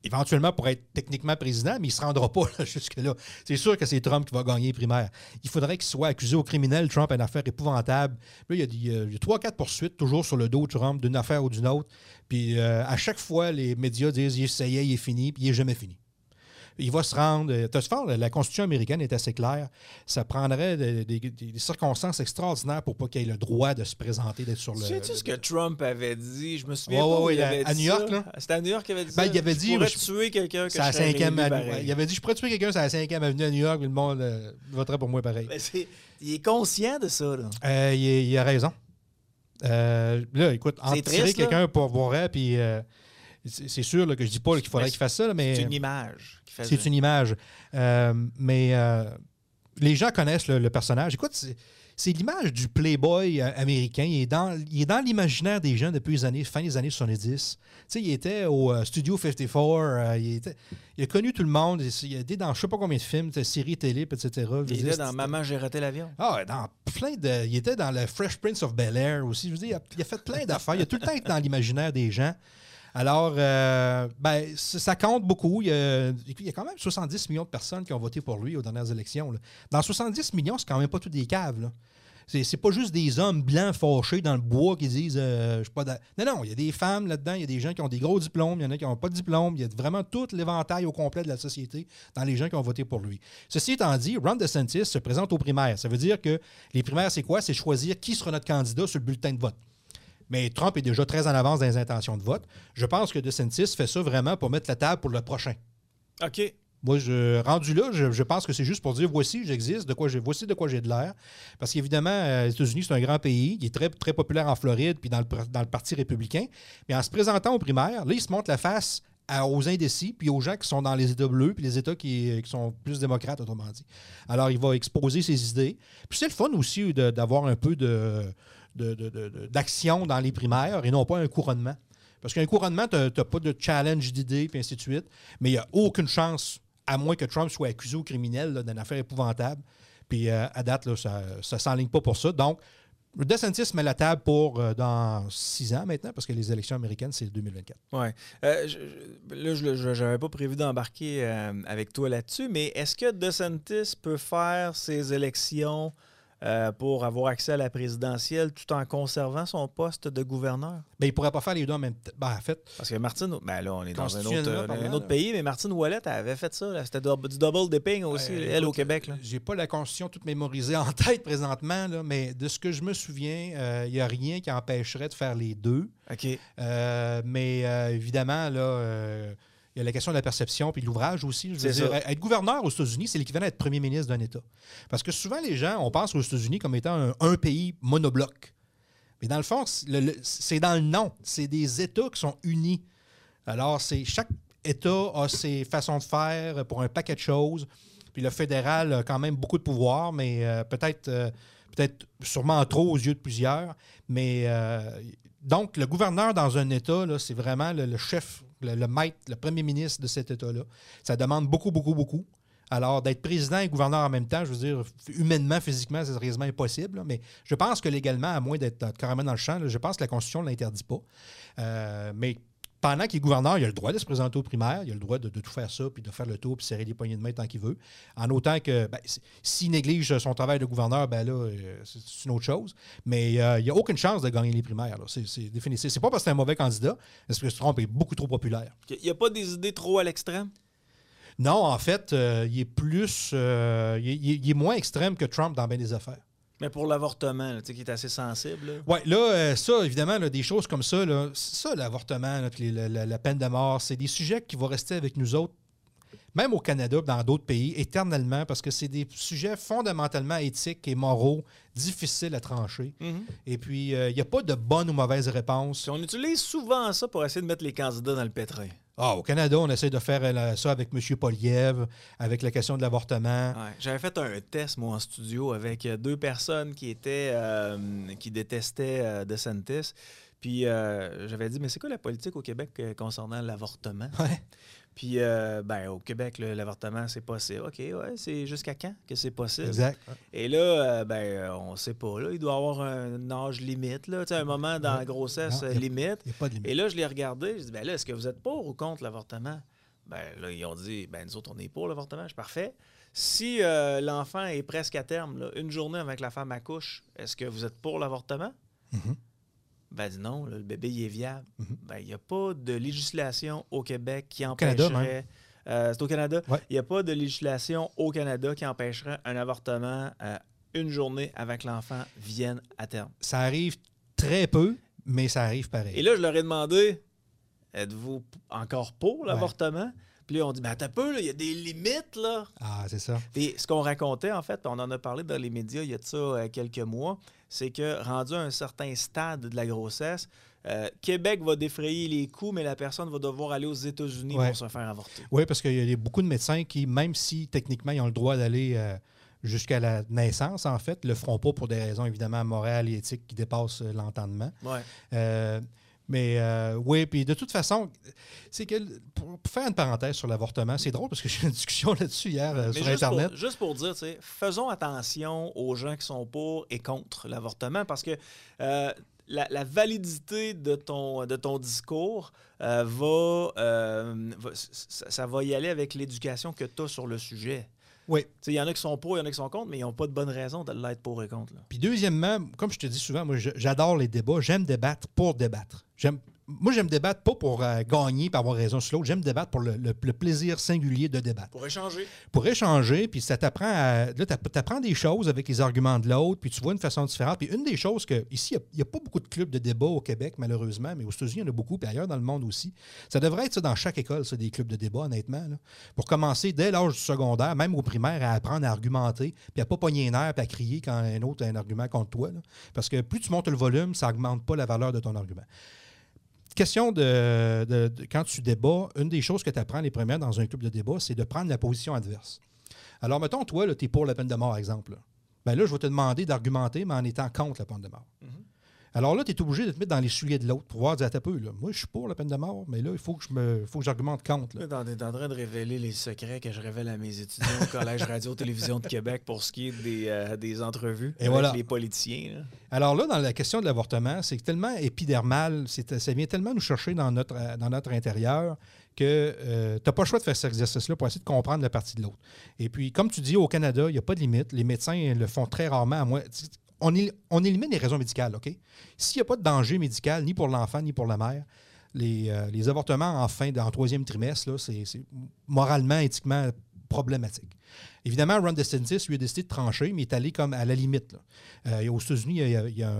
éventuellement pour être techniquement président, mais il ne se rendra pas là, jusque-là. C'est sûr que c'est Trump qui va gagner les primaires. Il faudrait qu'il soit accusé au criminel. Trump a une affaire épouvantable. Là, il y a 3-4 poursuites toujours sur le dos de Trump, d'une affaire ou d'une autre. Puis à chaque fois, les médias disent « ça y est, il est fini », puis il n'est jamais fini. Il va se rendre. La Constitution américaine est assez claire. Ça prendrait des circonstances extraordinaires pour pas qu'il ait le droit de se présenter, d'être sur le. Sais-tu ce que Trump avait dit? Je me souviens pas où il avait dit à New York, là? C'était à New York qu'il avait dit ça. Il avait dit, je pourrais tuer quelqu'un que je serais réélu il avait dit, je pourrais tuer quelqu'un sur la 5e avenue à New York, mais le monde voterait pour moi pareil. Il est conscient de ça, là. Il a raison. Là, écoute, en tirer quelqu'un pour voir, puis c'est sûr là, que je dis pas qu'il faudrait qu'il fasse ça, mais c'est une image. C'est une image. Mais les gens connaissent le personnage. Écoute, c'est l'image du playboy américain. Il est dans l'imaginaire des gens depuis fin des années 70. Tu sais, il était au Studio 54. Il a connu tout le monde. Il a été dans je ne sais pas combien de films, séries télé, etc. Il était dans Maman, j'ai raté l'avion. Ah, il était dans le Fresh Prince of Bel-Air aussi. Je veux dire, il a fait plein d'affaires. Il a tout le temps été dans l'imaginaire des gens. Alors, ça compte beaucoup. Il y a quand même 70 millions de personnes qui ont voté pour lui aux dernières élections. Là. Dans 70 millions, c'est quand même pas tous des caves. Là. C'est pas juste des hommes blancs fâchés dans le bois qui disent je suis pas Non, il y a des femmes là-dedans, il y a des gens qui ont des gros diplômes, il y en a qui n'ont pas de diplôme, il y a vraiment tout l'éventail au complet de la société dans les gens qui ont voté pour lui. Ceci étant dit, Ron DeSantis se présente aux primaires. Ça veut dire que les primaires, c'est quoi? C'est choisir qui sera notre candidat sur le bulletin de vote. Mais Trump est déjà très en avance dans les intentions de vote. Je pense que DeSantis fait ça vraiment pour mettre la table pour le prochain. OK. Moi, rendu là, je pense que c'est juste pour dire voici, j'existe, voici de quoi j'ai de l'air. Parce qu'évidemment, les États-Unis, c'est un grand pays. Il est très, très populaire en Floride puis dans le Parti républicain. Mais en se présentant aux primaires, là, il se montre la face aux indécis puis aux gens qui sont dans les États bleus puis les États qui sont plus démocrates, autrement dit. Alors, il va exposer ses idées. Puis c'est le fun aussi d'avoir un peu d'action dans les primaires et non pas un couronnement. Parce qu'un couronnement, tu n'as pas de challenge d'idées, puis ainsi de suite. Mais il n'y a aucune chance, à moins que Trump soit accusé au criminel d'une affaire épouvantable. Puis à date, là, ça ne s'enligne pas pour ça. Donc, DeSantis met la table pour dans 6 ans maintenant, parce que les élections américaines, c'est 2024. Oui. Là, je n'avais pas prévu d'embarquer avec toi là-dessus, mais est-ce que DeSantis peut faire ses élections pour avoir accès à la présidentielle tout en conservant son poste de gouverneur? Bien, il ne pourrait pas faire les deux en même temps. Ben, en fait. Parce que Martine, là, on est dans un autre pays, mais Martine Ouellet avait fait ça. Là. C'était du double dipping aussi, elle, au Québec. Je n'ai pas la Constitution toute mémorisée en tête présentement, là, mais de ce que je me souviens, il n'y a rien qui empêcherait de faire les deux. OK. Mais évidemment, là. Il y a la question de la perception puis de l'ouvrage aussi. Je veux dire, être gouverneur aux États-Unis, c'est l'équivalent d'être premier ministre d'un État. Parce que souvent, les gens, on pense aux États-Unis comme étant un pays monobloc. Mais dans le fond, c'est dans le nom. C'est des États qui sont unis. Alors, chaque État a ses façons de faire pour un paquet de choses. Puis le fédéral a quand même beaucoup de pouvoir, mais peut-être sûrement trop aux yeux de plusieurs. Mais donc, le gouverneur dans un État, là, c'est vraiment le chef, le maître, le premier ministre de cet État-là. Ça demande beaucoup, beaucoup, beaucoup. Alors, d'être président et gouverneur en même temps, je veux dire, humainement, physiquement, c'est quasiment impossible. Là, mais je pense que légalement, à moins d'être carrément dans le champ, là, je pense que la Constitution ne l'interdit pas. Mais pendant qu'il est gouverneur, il a le droit de se présenter aux primaires, il a le droit de tout faire ça, puis de faire le tour, puis serrer les poignées de main tant qu'il veut. En autant que, s'il néglige son travail de gouverneur, là, c'est une autre chose. Mais il n'y a aucune chance de gagner les primaires. Là. C'est définitif. C'est pas parce que c'est un mauvais candidat, c'est parce que Trump est beaucoup trop populaire. Il n'y a pas des idées trop à l'extrême? Non, en fait, il est plus... il est moins extrême que Trump dans bien des affaires. Mais pour l'avortement, qui est assez sensible. Oui, là, ça, évidemment, là, des choses comme ça, là, l'avortement, là, puis la peine de mort, c'est des sujets qui vont rester avec nous autres, même au Canada, dans d'autres pays, éternellement, parce que c'est des sujets fondamentalement éthiques et moraux, difficiles à trancher. Mm-hmm. Et puis, il n'y a pas de bonne ou mauvaise réponse. Puis on utilise souvent ça pour essayer de mettre les candidats dans le pétrin. Au Canada, on essaie de faire ça avec M. Poliev, avec la question de l'avortement. Ouais. J'avais fait un test, moi, en studio, avec 2 personnes qui détestaient DeSantis. Puis j'avais dit, mais c'est quoi la politique au Québec concernant l'avortement? Ouais. Puis, au Québec, l'avortement, c'est possible. OK, ouais, c'est jusqu'à quand que c'est possible? Exact. Et là, on ne sait pas. Là, il doit y avoir un âge limite, là, un moment dans la grossesse limite. Il n'y a pas de limite. Et là, je l'ai regardé. Je dis, là, est-ce que vous êtes pour ou contre l'avortement? Ben là, ils ont dit, ben nous autres, on est pour l'avortement. Je suis parfait. Si l'enfant est presque à terme, là, une journée avec la femme accouche, est-ce que vous êtes pour l'avortement? Ben dit non, là, le bébé il est viable. Ben il n'y a pas de législation au Québec qui empêcherait... c'est au Canada. Ouais. Il n'y a pas de législation au Canada qui empêcherait un avortement une journée avec l'enfant vienne à terme. Ça arrive très peu, mais ça arrive pareil. Et là, je leur ai demandé, êtes-vous encore pour l'avortement? Puis là, on dit, ben t'as peu, il y a des limites, là. Ah, c'est ça. Puis ce qu'on racontait, en fait, on en a parlé dans les médias il y a de ça quelques mois, c'est que rendu à un certain stade de la grossesse, Québec va défrayer les coûts, mais la personne va devoir aller aux États-Unis pour se faire avorter. Oui, parce qu'il y a beaucoup de médecins qui, même si techniquement ils ont le droit d'aller jusqu'à la naissance, en fait, le feront pas pour des raisons évidemment morales et éthiques qui dépassent l'entendement. Ouais. Mais oui, puis de toute façon, c'est que pour faire une parenthèse sur l'avortement, c'est drôle parce que j'ai eu une discussion là-dessus hier sur Internet. Juste pour dire, faisons attention aux gens qui sont pour et contre l'avortement parce que la validité de ton discours ça va y aller avec l'éducation que tu as sur le sujet. Oui. Il y en a qui sont pour, il y en a qui sont contre, mais ils n'ont pas de bonne raison de l'être pour et contre. Là. Puis deuxièmement, comme je te dis souvent, moi j'adore les débats. J'aime débattre pour débattre. J'aime débattre pas pour gagner, pour avoir raison sur l'autre. J'aime débattre pour le plaisir singulier de débattre. Pour échanger. Pour échanger, puis ça t'apprend à... Là, t'apprends des choses avec les arguments de l'autre, puis tu vois une façon différente. Puis une des choses que... Ici, il n'y a pas beaucoup de clubs de débat au Québec, malheureusement, mais aux États-Unis, il y en a beaucoup, puis ailleurs dans le monde aussi. Ça devrait être ça dans chaque école, ça, des clubs de débat, honnêtement. Là. Pour commencer, dès l'âge du secondaire, même au primaire, à apprendre à argumenter, puis à pas pogner les nerfs, puis à crier quand un autre a un argument contre toi. Là. Parce que plus tu montes le volume, ça augmente pas la valeur de ton argument. Question de quand tu débats, une des choses que tu apprends les premières dans un club de débat, c'est de prendre la position adverse. Alors, mettons, toi, tu es pour la peine de mort, par exemple. Là. Ben là, je vais te demander d'argumenter, mais en étant contre la peine de mort. Alors là, tu es obligé de te mettre dans les souliers de l'autre pour voir, dire, attends un peu, là, moi, je suis pour la peine de mort, mais là, il faut que j'argumente contre. Tu es en train de révéler les secrets que je révèle à mes étudiants au Collège Radio-Télévision de Québec pour ce qui est des entrevues avec les politiciens. Là. Alors là, dans la question de l'avortement, c'est tellement épidermal, ça vient tellement nous chercher dans notre intérieur que tu n'as pas le choix de faire cet exercice-là pour essayer de comprendre la partie de l'autre. Et puis, comme tu dis, au Canada, il n'y a pas de limite. Les médecins le font très rarement, à moins... On élimine les raisons médicales, OK? S'il n'y a pas de danger médical, ni pour l'enfant, ni pour la mère, les avortements en troisième trimestre, là, c'est moralement, éthiquement problématique. Évidemment, Ron DeSantis, lui, a décidé de trancher, mais il est allé comme à la limite. Là. Aux États-Unis, il y a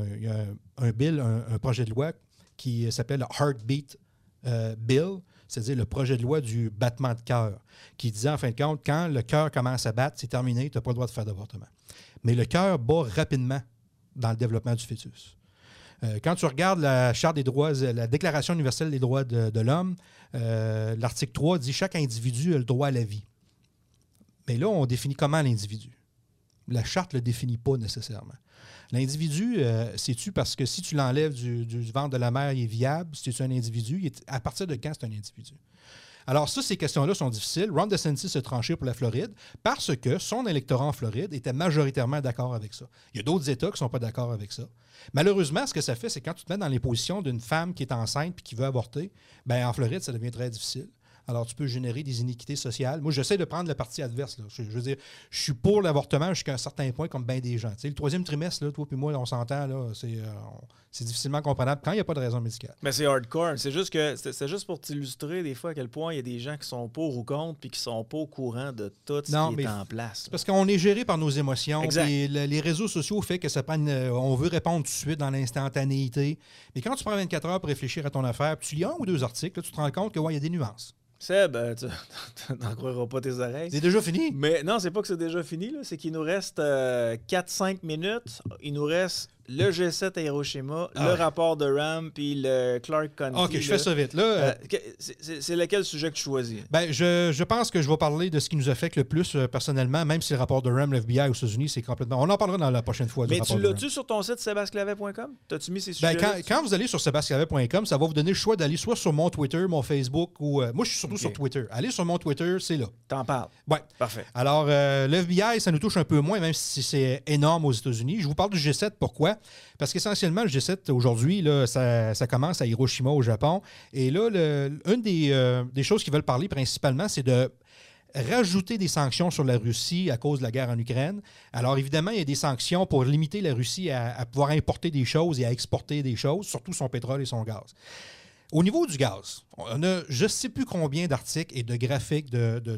un projet de loi qui s'appelle le Heartbeat Bill, c'est-à-dire le projet de loi du battement de cœur, qui disait, en fin de compte, quand le cœur commence à battre, c'est terminé, tu n'as pas le droit de faire d'avortement. Mais le cœur bat rapidement dans le développement du fœtus. Quand tu regardes la Charte des droits, la Déclaration universelle des droits de l'homme, l'article 3 dit « Chaque individu a le droit à la vie ». Mais là, on définit comment l'individu. La Charte ne le définit pas nécessairement. L'individu, c'est-tu parce que si tu l'enlèves du ventre de la mère, il est viable, c'est-tu un individu? À partir de quand c'est un individu? Alors ça, ces questions-là sont difficiles. Ron DeSantis a tranché pour la Floride parce que son électorat en Floride était majoritairement d'accord avec ça. Il y a d'autres États qui ne sont pas d'accord avec ça. Malheureusement, ce que ça fait, c'est quand tu te mets dans les positions d'une femme qui est enceinte et qui veut avorter, bien en Floride, ça devient très difficile. Alors, tu peux générer des iniquités sociales. Moi, j'essaie de prendre la partie adverse. Là. Je veux dire, je suis pour l'avortement jusqu'à un certain point, comme bien des gens. Tu sais, le troisième trimestre, là, toi et moi, on s'entend, là, c'est difficilement comprenable quand il n'y a pas de raison médicale. Mais c'est hardcore. C'est juste pour t'illustrer des fois à quel point il y a des gens qui sont pour ou contre puis qui sont pas au courant de tout ce qui est en place. C'est parce qu'on est géré par nos émotions. Exact. Et les réseaux sociaux font que ça prend on veut répondre tout de suite dans l'instantanéité. Mais quand tu prends 24 heures pour réfléchir à ton affaire, puis tu lis un ou deux articles, là, tu te rends compte qu'il y a des nuances. Seb, tu n'en croiras pas tes oreilles. C'est déjà fini? Mais non, c'est pas que c'est déjà fini. Là. C'est qu'il nous reste 4-5 minutes. Il nous reste le G7 à Hiroshima, le rapport de RAM, puis le Clark County. OK, je fais ça vite. Là, c'est lequel sujet que tu choisis? Ben, je pense que je vais parler de ce qui nous affecte le plus personnellement, même si le rapport de RAM, le FBI aux États-Unis, c'est complètement... On en parlera dans la prochaine fois. Mais tu l'as-tu sur ton site sebastianclavet.com? T'as-tu mis ces sujets? Quand vous allez sur sebastianclavet.com, ça va vous donner le choix d'aller soit sur mon Twitter, mon Facebook, ou... moi, je suis surtout sur Twitter. Allez sur mon Twitter, c'est là. T'en parles? Oui. Parfait. Alors, le FBI, ça nous touche un peu moins, même si c'est énorme aux États-Unis. Je vous parle du G7, pourquoi? Parce qu'essentiellement, le G7, aujourd'hui, là, ça commence à Hiroshima, au Japon. Et là, une des choses qu'ils veulent parler principalement, c'est de rajouter des sanctions sur la Russie à cause de la guerre en Ukraine. Alors, évidemment, il y a des sanctions pour limiter la Russie à pouvoir importer des choses et à exporter des choses, surtout son pétrole et son gaz. Au niveau du gaz, on a je ne sais plus combien d'articles et de graphiques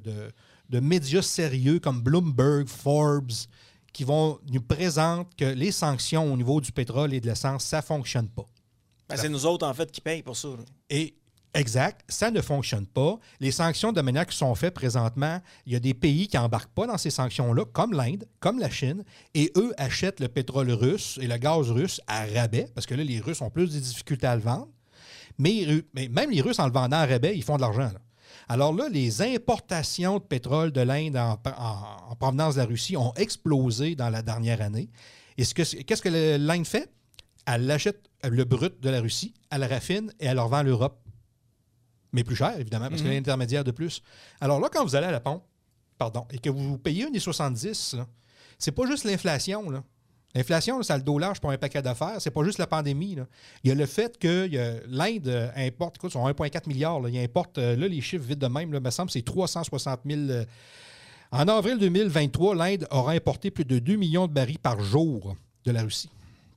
de médias sérieux comme Bloomberg, Forbes, qui nous présentent que les sanctions au niveau du pétrole et de l'essence, ça ne fonctionne pas. Ben, c'est nous autres, en fait, qui payent pour ça. Là. Et exact, ça ne fonctionne pas. Les sanctions de manière qui sont faites présentement, il y a des pays qui n'embarquent pas dans ces sanctions-là, comme l'Inde, comme la Chine, et eux achètent le pétrole russe et le gaz russe à rabais, parce que là, les Russes ont plus de difficultés à le vendre. Mais même les Russes, en le vendant à rabais, ils font de l'argent. Là. Alors là, les importations de pétrole de l'Inde en provenance de la Russie ont explosé dans la dernière année. Et qu'est-ce que l'Inde fait? Elle achète le brut de la Russie, elle le raffine et elle le revend à l'Europe. Mais plus cher, évidemment, parce qu'il y a l'intermédiaire de plus. Alors là, quand vous allez à la pompe, et que vous payez 1,70 $, c'est pas juste l'inflation, là. L'inflation, là, ça a le dos large pour un paquet d'affaires. C'est pas juste la pandémie. Là. Il y a le fait que l'Inde importe, écoute, son 1,4 milliard. Là, il importe, là, les chiffres vite de même, là, me semble, c'est 360 000. En avril 2023, l'Inde aura importé plus de 2 millions de barils par jour de la Russie.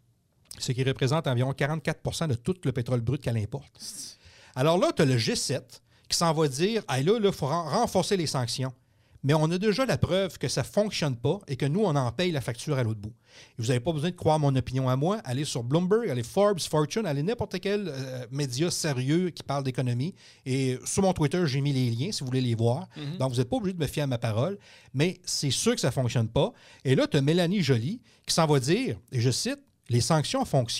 Ce qui représente environ 44 % de tout le pétrole brut qu'elle importe. Alors là, tu as le G7 qui s'en va dire hey, là, il faut renforcer les sanctions. Mais on a déjà la preuve que ça ne fonctionne pas et que nous, on en paye la facture à l'autre bout. Et vous n'avez pas besoin de croire mon opinion à moi. Allez sur Bloomberg, allez Forbes, Fortune, allez n'importe quel média sérieux qui parle d'économie. Et sur mon Twitter, j'ai mis les liens si vous voulez les voir. Mm-hmm. Donc, vous n'êtes pas obligé de me fier à ma parole. Mais c'est sûr que ça ne fonctionne pas. Et là, tu as Mélanie Joly qui s'en va dire, et je cite, « Les sanctions fonctionnent ».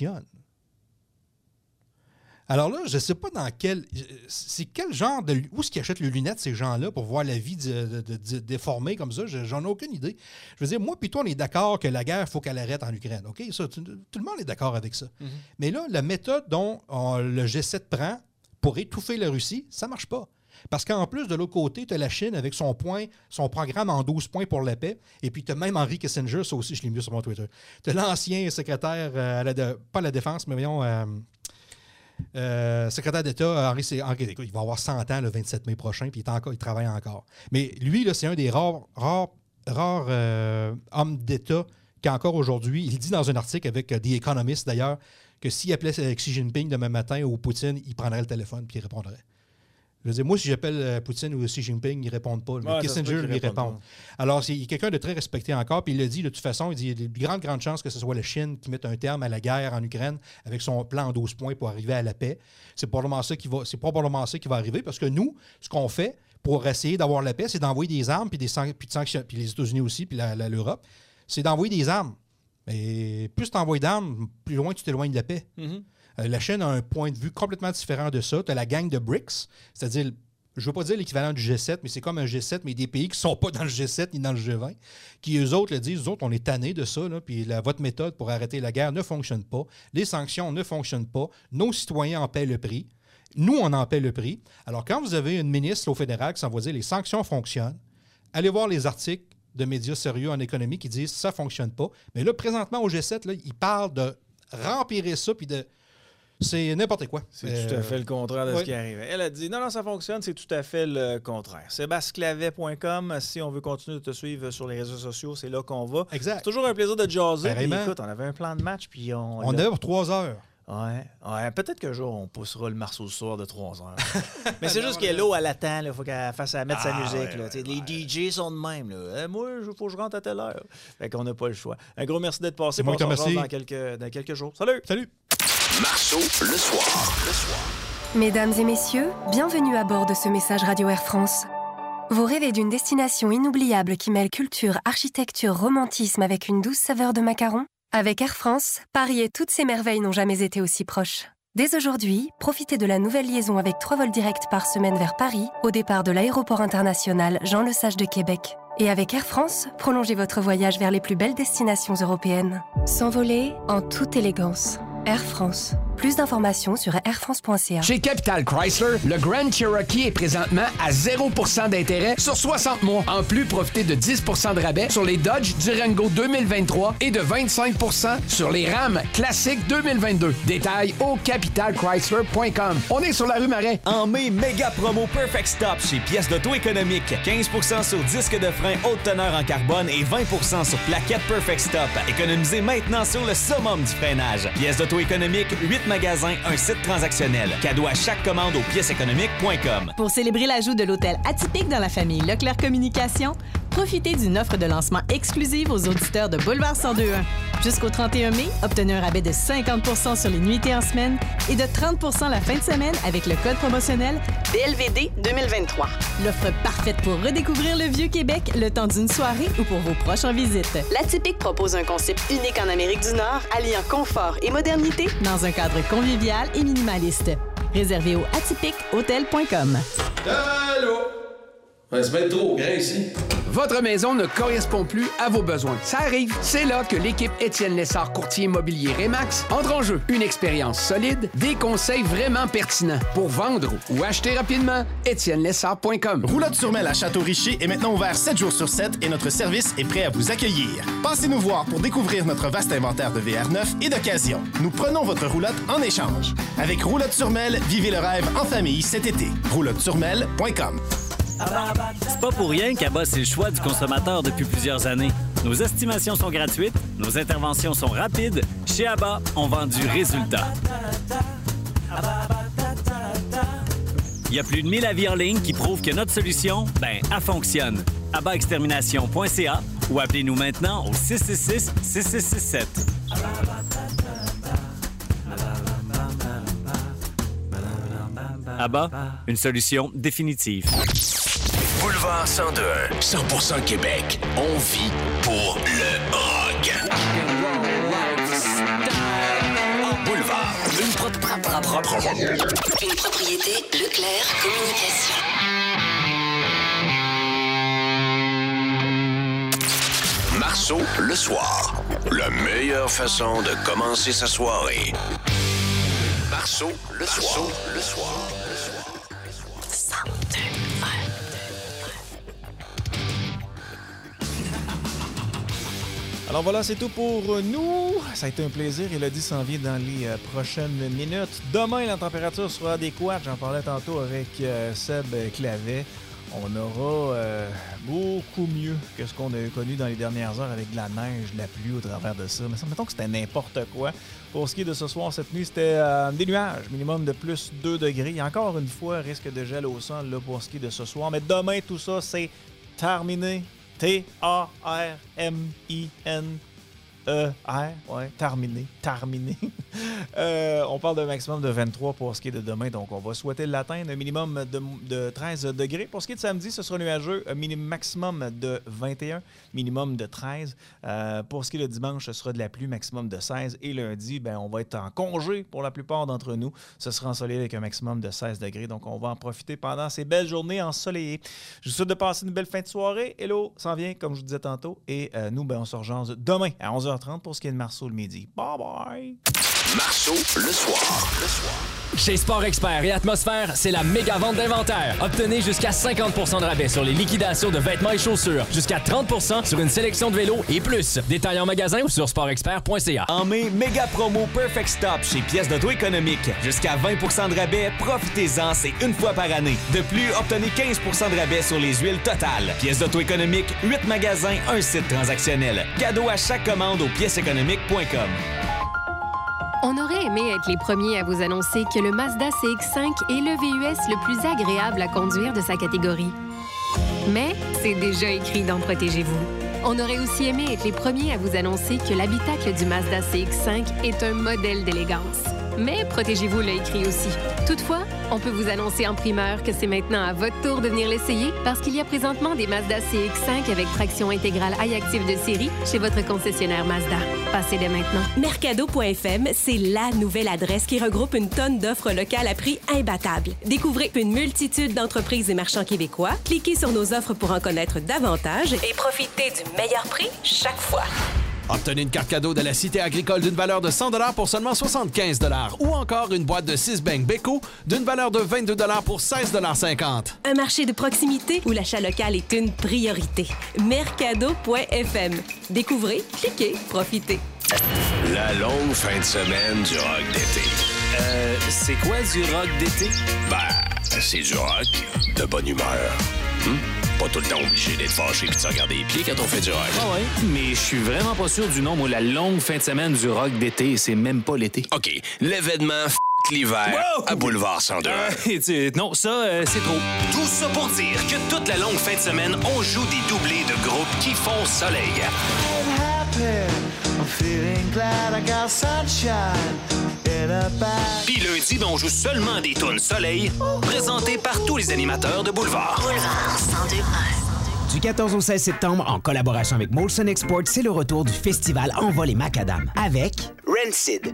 Alors là, je ne sais pas dans quel... C'est quel genre de... Où est-ce qu'ils achètent les lunettes, ces gens-là, pour voir la vie déformée comme ça? J'en ai aucune idée. Je veux dire, moi puis toi, on est d'accord que la guerre, il faut qu'elle arrête en Ukraine. OK? Ça, tout le monde est d'accord avec ça. Mm-hmm. Mais là, la méthode dont le G7 prend pour étouffer la Russie, ça ne marche pas. Parce qu'en plus, de l'autre côté, tu as la Chine avec son programme en 12 points pour la paix. Et puis, tu as même Henry Kissinger, ça aussi, je l'ai mis sur mon Twitter. Tu as l'ancien secrétaire, pas à la défense, mais voyons... secrétaire d'État, Henry, il va avoir 100 ans le 27 mai prochain, puis il travaille encore. Mais lui, là, c'est un des rares hommes d'État qui, encore aujourd'hui, il dit dans un article avec The Economist, d'ailleurs, que s'il appelait Xi Jinping demain matin ou Poutine, il prendrait le téléphone puis il répondrait. Je veux dire, moi, si j'appelle Poutine ou Xi Jinping, ils ne répondent pas. Mais Kissinger, il répond. Alors, c'est quelqu'un de très respecté encore. Puis il le dit, de toute façon, il dit qu'il y a de grandes chances que ce soit la Chine qui mette un terme à la guerre en Ukraine avec son plan en 12 points pour arriver à la paix. C'est probablement ça qui va arriver parce que nous, ce qu'on fait pour essayer d'avoir la paix, c'est d'envoyer des armes, puis de sanctions, puis les États-Unis aussi, puis l'Europe, c'est d'envoyer des armes. Et plus tu envoies d'armes, plus loin tu t'éloignes de la paix. Mm-hmm. La Chine a un point de vue complètement différent de ça. Tu as la gang de BRICS, c'est-à-dire, je ne veux pas dire l'équivalent du G7, mais c'est comme un G7, mais des pays qui ne sont pas dans le G7 ni dans le G20, qui eux autres le disent, eux autres, on est tannés de ça, là, puis votre méthode pour arrêter la guerre ne fonctionne pas, les sanctions ne fonctionnent pas, nos citoyens en paient le prix, nous, on en paie le prix. Alors, quand vous avez une ministre au fédéral qui s'en va dire les sanctions fonctionnent, allez voir les articles de médias sérieux en économie qui disent ça ne fonctionne pas. Mais là, présentement, au G7, là, ils parlent de rempirer ça, puis de... C'est n'importe quoi. C'est tout à fait le contraire de ce qui arrivait. Elle a dit non, ça fonctionne, c'est tout à fait le contraire. SébastienClavet.com, si on veut continuer de te suivre sur les réseaux sociaux, c'est là qu'on va. Exact. C'est toujours un plaisir de jaser. Puis, écoute, on avait un plan de match, puis on avait pour 3 heures. Ouais, peut-être qu'un jour, on poussera le Marceau ce soir de 3 heures. Mais c'est juste que l'eau, elle attend. Il faut qu'elle fasse à mettre sa musique. Là. Les DJ sont de même. Là. Moi, il faut que je rentre à telle heure. Fait qu'on n'a pas le choix. Un gros merci d'être passé. On se revoit dans quelques jours. Salut! Marceau, le soir. Mesdames et messieurs, bienvenue à bord de ce message Radio Air France. Vous rêvez d'une destination inoubliable qui mêle culture, architecture, romantisme avec une douce saveur de macarons? Avec Air France, Paris et toutes ses merveilles n'ont jamais été aussi proches. Dès aujourd'hui, profitez de la nouvelle liaison avec 3 vols directs par semaine vers Paris, au départ de l'aéroport international Jean-Lesage de Québec. Et avec Air France, prolongez votre voyage vers les plus belles destinations européennes. S'envoler en toute élégance. Air France, Plus d'informations sur airfrance.ca. Chez Capital Chrysler, le Grand Cherokee est présentement à 0% d'intérêt sur 60 mois. En plus, profitez de 10% de rabais sur les Dodge Durango 2023 et de 25% sur les Ram classiques 2022. Détails au capitalchrysler.com. On est sur la rue Marais. En mai, méga promo Perfect Stop chez Pièces d'Auto économique. 15% sur disque de frein haute teneur en carbone et 20% sur plaquettes Perfect Stop. Économisez maintenant sur le summum du freinage. Pièces d'Auto économique, 8 magasins, un site transactionnel. Cadeau à chaque commande au pièceséconomique.com. Pour célébrer l'ajout de l'hôtel atypique dans la famille Leclerc Communication, profitez d'une offre de lancement exclusive aux auditeurs de Boulevard 1021. Jusqu'au 31 mai, obtenez un rabais de 50% sur les nuitées en semaine et de 30% la fin de semaine avec le code promotionnel BLVD 2023. L'offre parfaite pour redécouvrir le Vieux-Québec le temps d'une soirée ou pour vos prochaines visites. L'Atypique propose un concept unique en Amérique du Nord, alliant confort et modernité dans un cadre convivial et minimaliste. Réservé au atypiquehotel.com. Allô? Ouais, c'est bien trop grand ici. Votre maison ne correspond plus à vos besoins. Ça arrive. C'est là que l'équipe Étienne Lessard, courtier immobilier Remax, entre en jeu. Une expérience solide, des conseils vraiment pertinents. Pour vendre ou acheter rapidement, étiennelessard.com. Roulotte-sur-Mer à Château-Richer est maintenant ouvert 7 jours sur 7 et notre service est prêt à vous accueillir. Passez nous voir pour découvrir notre vaste inventaire de VR9 et d'occasion. Nous prenons votre roulotte en échange. Avec Roulotte-sur-Mer, vivez le rêve en famille cet été. roulotte-sur-mer.com. C'est pas pour rien qu'Abba, c'est le choix du consommateur depuis plusieurs années. Nos estimations sont gratuites, nos interventions sont rapides. Chez Abba, on vend du résultat. Il y a plus de 1000 avis en ligne qui prouvent que notre solution, elle fonctionne. AbbaExtermination.ca ou appelez-nous maintenant au 666-6667. Abba, une solution définitive. Boulevard 102, 100% Québec. On vit pour le rock. Boulevard. Une propriété Leclerc Communication. Marceau, le soir. La meilleure façon de commencer sa soirée. Marceau, le soir. Le soir. Alors voilà, c'est tout pour nous. Ça a été un plaisir. Elodie s'en vient dans les prochaines minutes. Demain, la température sera adéquate. J'en parlais tantôt avec Seb Clavet. On aura beaucoup mieux que ce qu'on a connu dans les dernières heures avec de la neige, de la pluie au travers de ça. Mais ça, mettons que c'était n'importe quoi. Pour ce qui est de ce soir, cette nuit, c'était des nuages, minimum de plus 2 degrés. Il y a encore une fois risque de gel au sol là, pour ce qui est de ce soir. Mais demain, tout ça, c'est terminé. T-A-R-M-I-N-E-R. Ouais, terminé. On parle d'un maximum de 23 pour ce qui est de demain, donc on va souhaiter l'atteindre. Un minimum de 13 degrés. Pour ce qui est de samedi, ce sera nuageux. Un maximum de 21, minimum de 13. Pour ce qui est de dimanche, ce sera de la pluie, maximum de 16. Et lundi, on va être en congé pour la plupart d'entre nous. Ce sera ensoleillé avec un maximum de 16 degrés. Donc, on va en profiter pendant ces belles journées ensoleillées. Je vous souhaite de passer une belle fin de soirée. Hello, s'en vient, comme je vous disais tantôt. Et nous, on se rejase demain à 11h30 pour ce qui est de Marceau le midi. Bye bye! Marceau, le soir. Chez Sport Expert et Atmosphère, c'est la méga vente d'inventaire. Obtenez jusqu'à 50% de rabais sur les liquidations de vêtements et chaussures, jusqu'à 30% sur une sélection de vélos et plus. Détails en magasin ou sur sportexpert.ca. En mai, méga promo Perfect Stop chez Pièces d'Auto économique. Jusqu'à 20% de rabais, profitez-en, c'est une fois par année. De plus, obtenez 15% de rabais sur les huiles totales. Pièces d'Auto économique, 8 magasins, un site transactionnel. Cadeau à chaque commande au pièceséconomique.com. On aurait aimé être les premiers à vous annoncer que le Mazda CX-5 est le VUS le plus agréable à conduire de sa catégorie. Mais c'est déjà écrit dans Protégez-vous. On aurait aussi aimé être les premiers à vous annoncer que l'habitacle du Mazda CX-5 est un modèle d'élégance. Mais Protégez-vous l'a écrit aussi. Toutefois, on peut vous annoncer en primeur que c'est maintenant à votre tour de venir l'essayer parce qu'il y a présentement des Mazda CX-5 avec traction intégrale iActive de série chez votre concessionnaire Mazda. Passez dès maintenant. Mercado.fm, c'est la nouvelle adresse qui regroupe une tonne d'offres locales à prix imbattable. Découvrez une multitude d'entreprises et marchands québécois. Cliquez sur nos offres pour en connaître davantage et profitez du meilleur prix chaque fois. Obtenez une carte cadeau de la Cité agricole d'une valeur de 100 $ pour seulement 75 $ ou encore une boîte de 6 beignes Beko d'une valeur de 22 $ pour 16,50 $. Un marché de proximité où l'achat local est une priorité. Mercado.fm. Découvrez, cliquez, profitez. La longue fin de semaine du rock d'été. C'est quoi du rock d'été? Ben, c'est du rock de bonne humeur. Pas tout le temps obligé d'être fâché et de se regarder les pieds quand on fait du rock. Ah ouais? Mais je suis vraiment pas sûr du nom. Moi, la longue fin de semaine du rock d'été, c'est même pas l'été. OK, l'événement l'hiver à Boulevard 102. Non, ça, c'est trop. Tout ça pour dire que toute la longue fin de semaine, on joue des doublés de groupes qui font soleil. Puis lundi, on joue seulement des tunes soleil, présentées par tous les animateurs de Boulevard. Boulevard 102.1. Du 14 au 16 septembre, en collaboration avec Molson Export, c'est le retour du festival Envol et Macadam avec Rancid,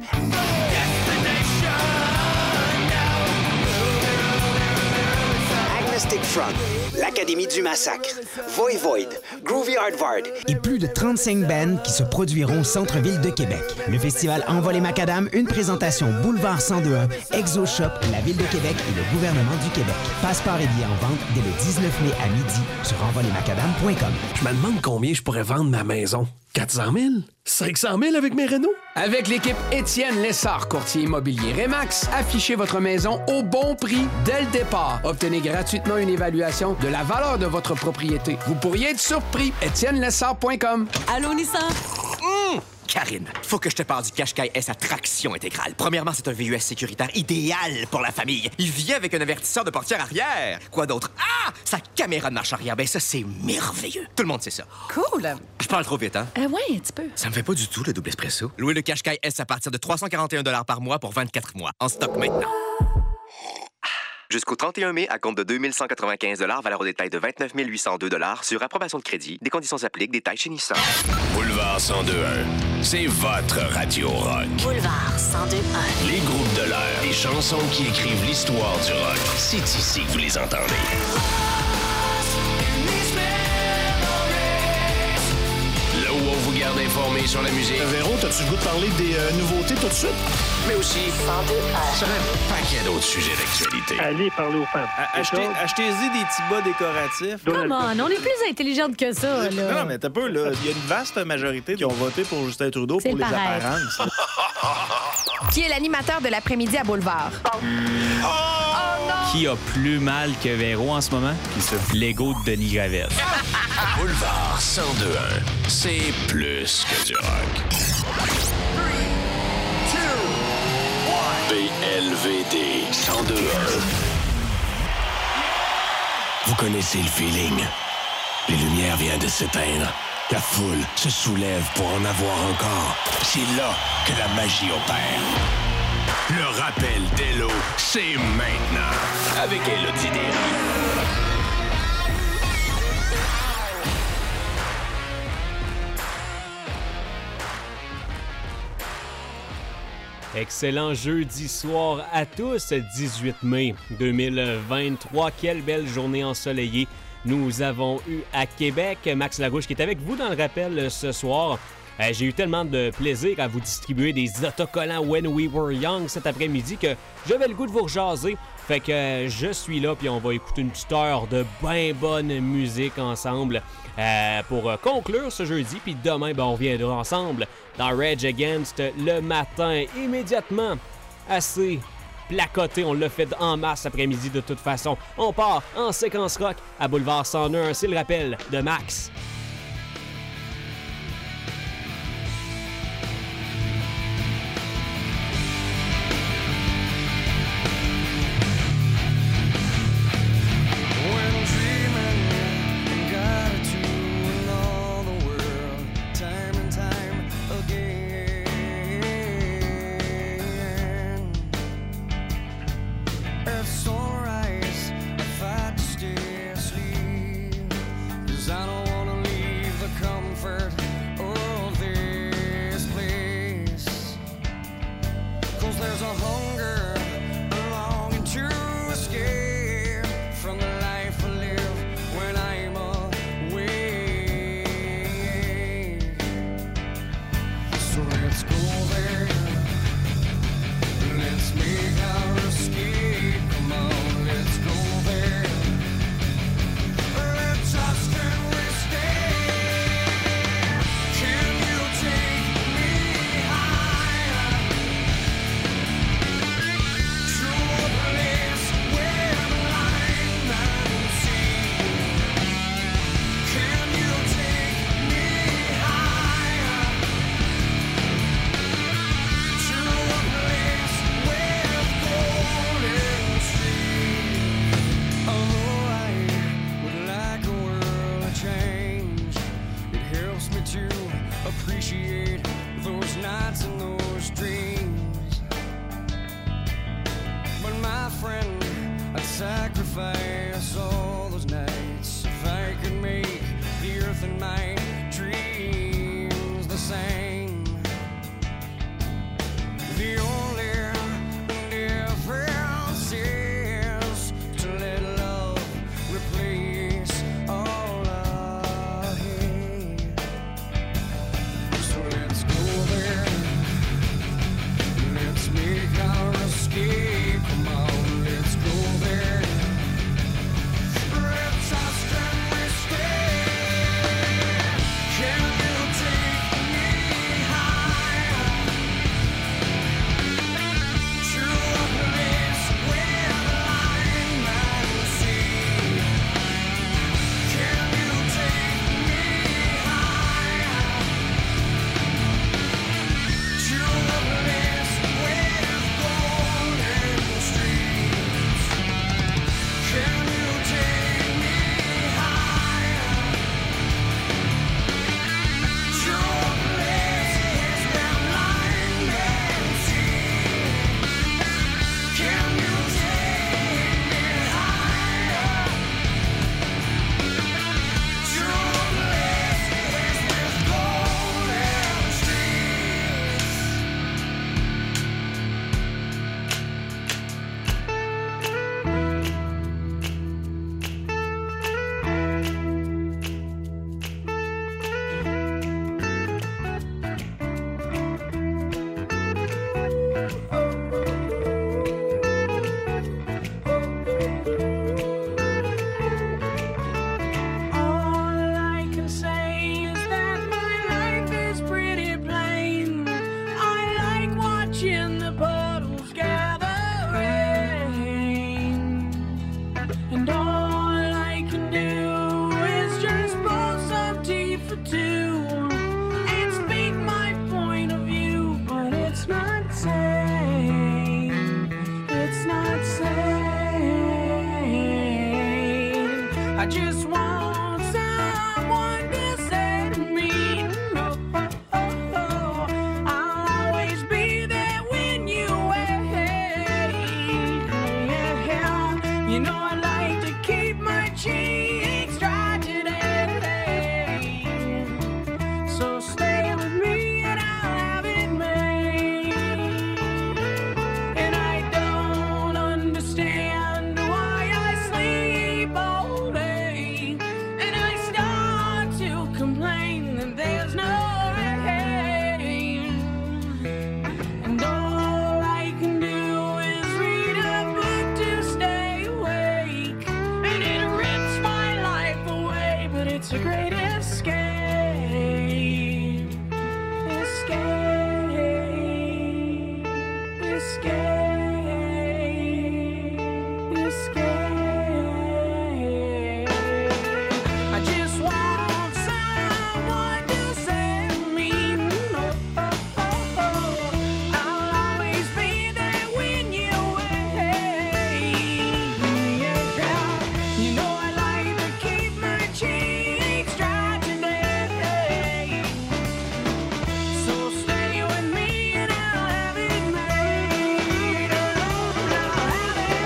Agnostic Front, l'Académie du Massacre, Voivod, Groovy Hardvard et plus de 35 bands qui se produiront au centre-ville de Québec. Le festival Envol et Macadam, une présentation Boulevard 102.1, Exo Shop, la Ville de Québec et le gouvernement du Québec. Passeport et billets en vente dès le 19 mai à midi sur envolemacadam.com. Je me demande combien je pourrais vendre ma maison. 400 000? 500 000 avec mes rénaux? Avec l'équipe Étienne Lessard, courtier immobilier Remax, affichez votre maison au bon prix dès le départ. Obtenez gratuitement une évaluation de la valeur de votre propriété. Vous pourriez être surpris. EtienneLessard.com. Allô, Nissan? Karine, faut que je te parle du Qashqai S à traction intégrale. Premièrement, c'est un VUS sécuritaire idéal pour la famille. Il vient avec un avertisseur de portière arrière. Quoi d'autre? Ah! Sa caméra de marche arrière. Ben ça, c'est merveilleux. Tout le monde sait ça. Cool. Je parle trop vite, hein? Ouais, un petit peu. Ça me fait pas du tout, le double espresso. Louez le Qashqai S à partir de 341 $ par mois pour 24 mois. En stock maintenant. Jusqu'au 31 mai, à compte de 2195 $, valeur au détail de 29 802 $ sur approbation de crédit. Des conditions s'appliquent, détails chez Nissan. Boulevard 102.1, c'est votre radio rock. Boulevard 102.1. Les groupes de l'air, les chansons qui écrivent l'histoire du rock. C'est ici que vous les entendez. Là où on vous garde informé sur la musique. Véro, t'as-tu le goût de parler des nouveautés tout de suite? Mais aussi sur un paquet d'autres sujets d'actualité. Allez parler aux femmes. Achetez-y des petits bas décoratifs. Come on, on est plus intelligente que ça, là. Non, mais t'as peu, là. Il y a une vaste majorité qui ont voté pour Justin Trudeau C'est pour les pareil. apparences. Qui est l'animateur de l'après-midi à Boulevard? Qui a plus mal que Véro en ce moment? Qui ça? L'ego de Denis Gravel. Boulevard 102.1, c'est plus que du rock. BLVD 102.1. Vous connaissez le feeling. Les lumières viennent de s'éteindre. La foule se soulève pour en avoir encore. C'est là que la magie opère. Le rappel d'Elo, c'est maintenant. Avec Élodie Desrams. Excellent jeudi soir à tous, 18 mai 2023. Quelle belle journée ensoleillée nous avons eu à Québec. Max Larouche qui est avec vous dans le rappel ce soir. J'ai eu tellement de plaisir à vous distribuer des autocollants When We Were Young cet après-midi que j'avais le goût de vous rejaser. Fait que je suis là puis on va écouter une petite heure de bien bonne musique ensemble pour conclure ce jeudi. Puis demain, on reviendra ensemble dans Rage Against le matin immédiatement. Assez placoté, on l'a fait en masse après-midi de toute façon. On part en séquence rock à Boulevard 101. C'est le rappel de Max. I don't wanna leave I just want someone to say to me, no, I'll always be there when you wait. Yeah, you know I like to keep my cheeks dry today. So stay with me and I'll have it made. And I don't understand why I sleep all day. And I start to complain that there's no rain. And all I can do is read a book to stay awake. And it rips my life away, but it's a great escape. I just want someone to say to me, no, I'll always be there when you wait. Yeah, you know I like to keep my cheeks dry today. So stay with me and I'll have it made. I'll have it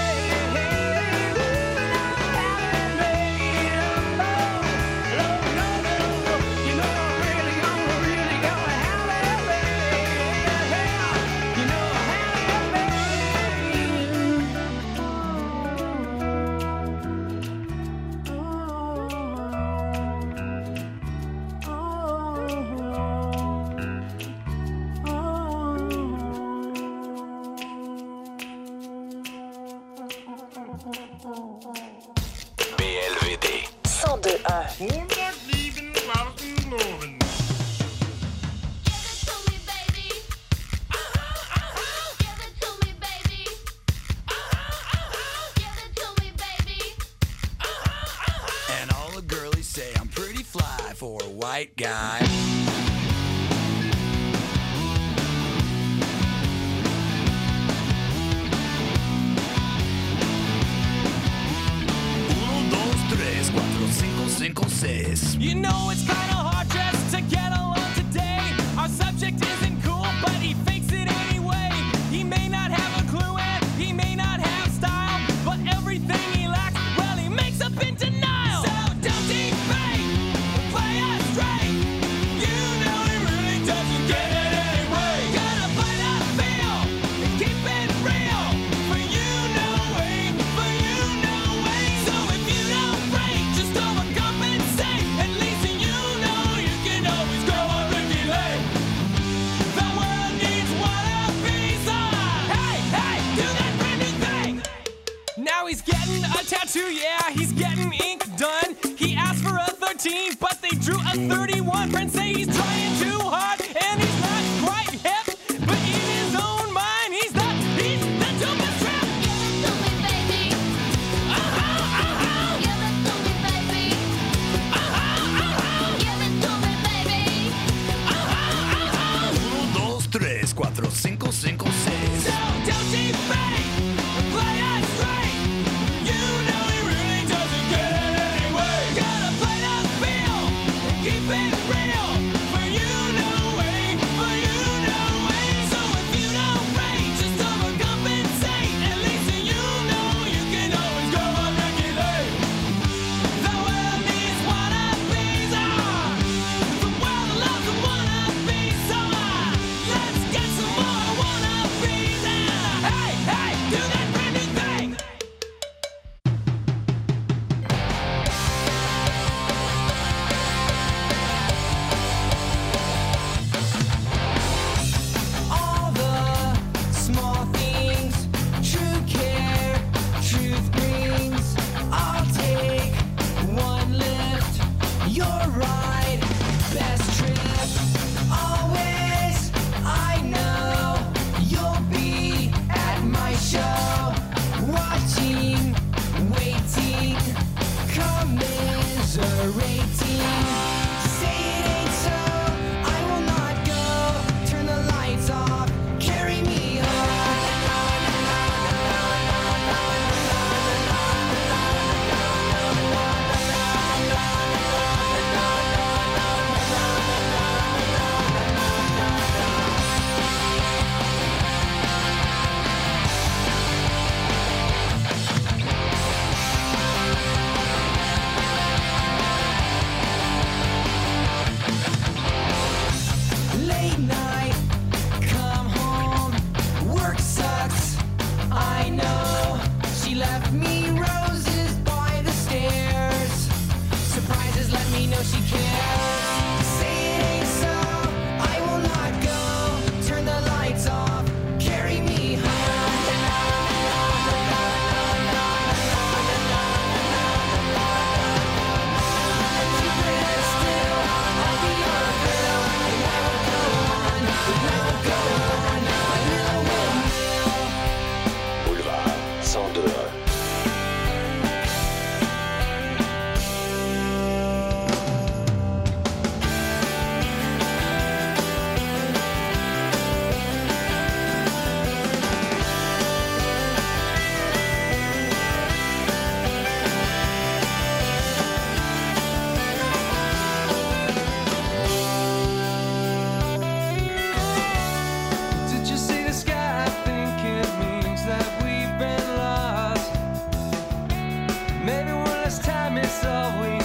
BLVD 102.1. And all the girlies say I'm pretty fly for a white guy. Uno, dos, tres, cuatro, cinco, cinco, seis. You know it's kinda hard just to get along today. Our subject isn't cool, but he fakes it anyway. He may not have a clue and he may not have style, but everything he lacks, well, he makes up in denial. So don't defame, play us straight. You know he really doesn't get it anyway. Gotta find a feel and keep it real. For you know way, for you know way. So if you don't break, just overcompensate. At least you know you can always go on Ricky Lake. The world needs one of these on. Hey, hey, do that brand new thing. Now he's getting a tattoo, yeah, he's getting ink done. He asked for a 13, but they drew a 31. Friends say he's trying too hard, and he's not quite hip. But in his own mind, he's the dopest trip. Give it to me, baby. Give it to me, baby. Give it to me, baby. Uno, dos, tres, cuatro, cinco, cinco, seis. So don't defame, play us straight. You know he really doesn't get it anyway. Gotta play the field and keep it real. For you know way, for you know way. So if you don't break, just overcompensate. At least you know you can always go on Ricky Lake. The world needs wannabes, the world loves a wannabe, so let's get some more wannabes. Hey, hey, do that brand new thing. All the small things, true care, truth brings. I'll take one lift, your ride, best trip. Always, I know you'll be at my show, watching, waiting, commiserating. Say it ain't so, I will not go. Turn the lights off, carry me home. it's always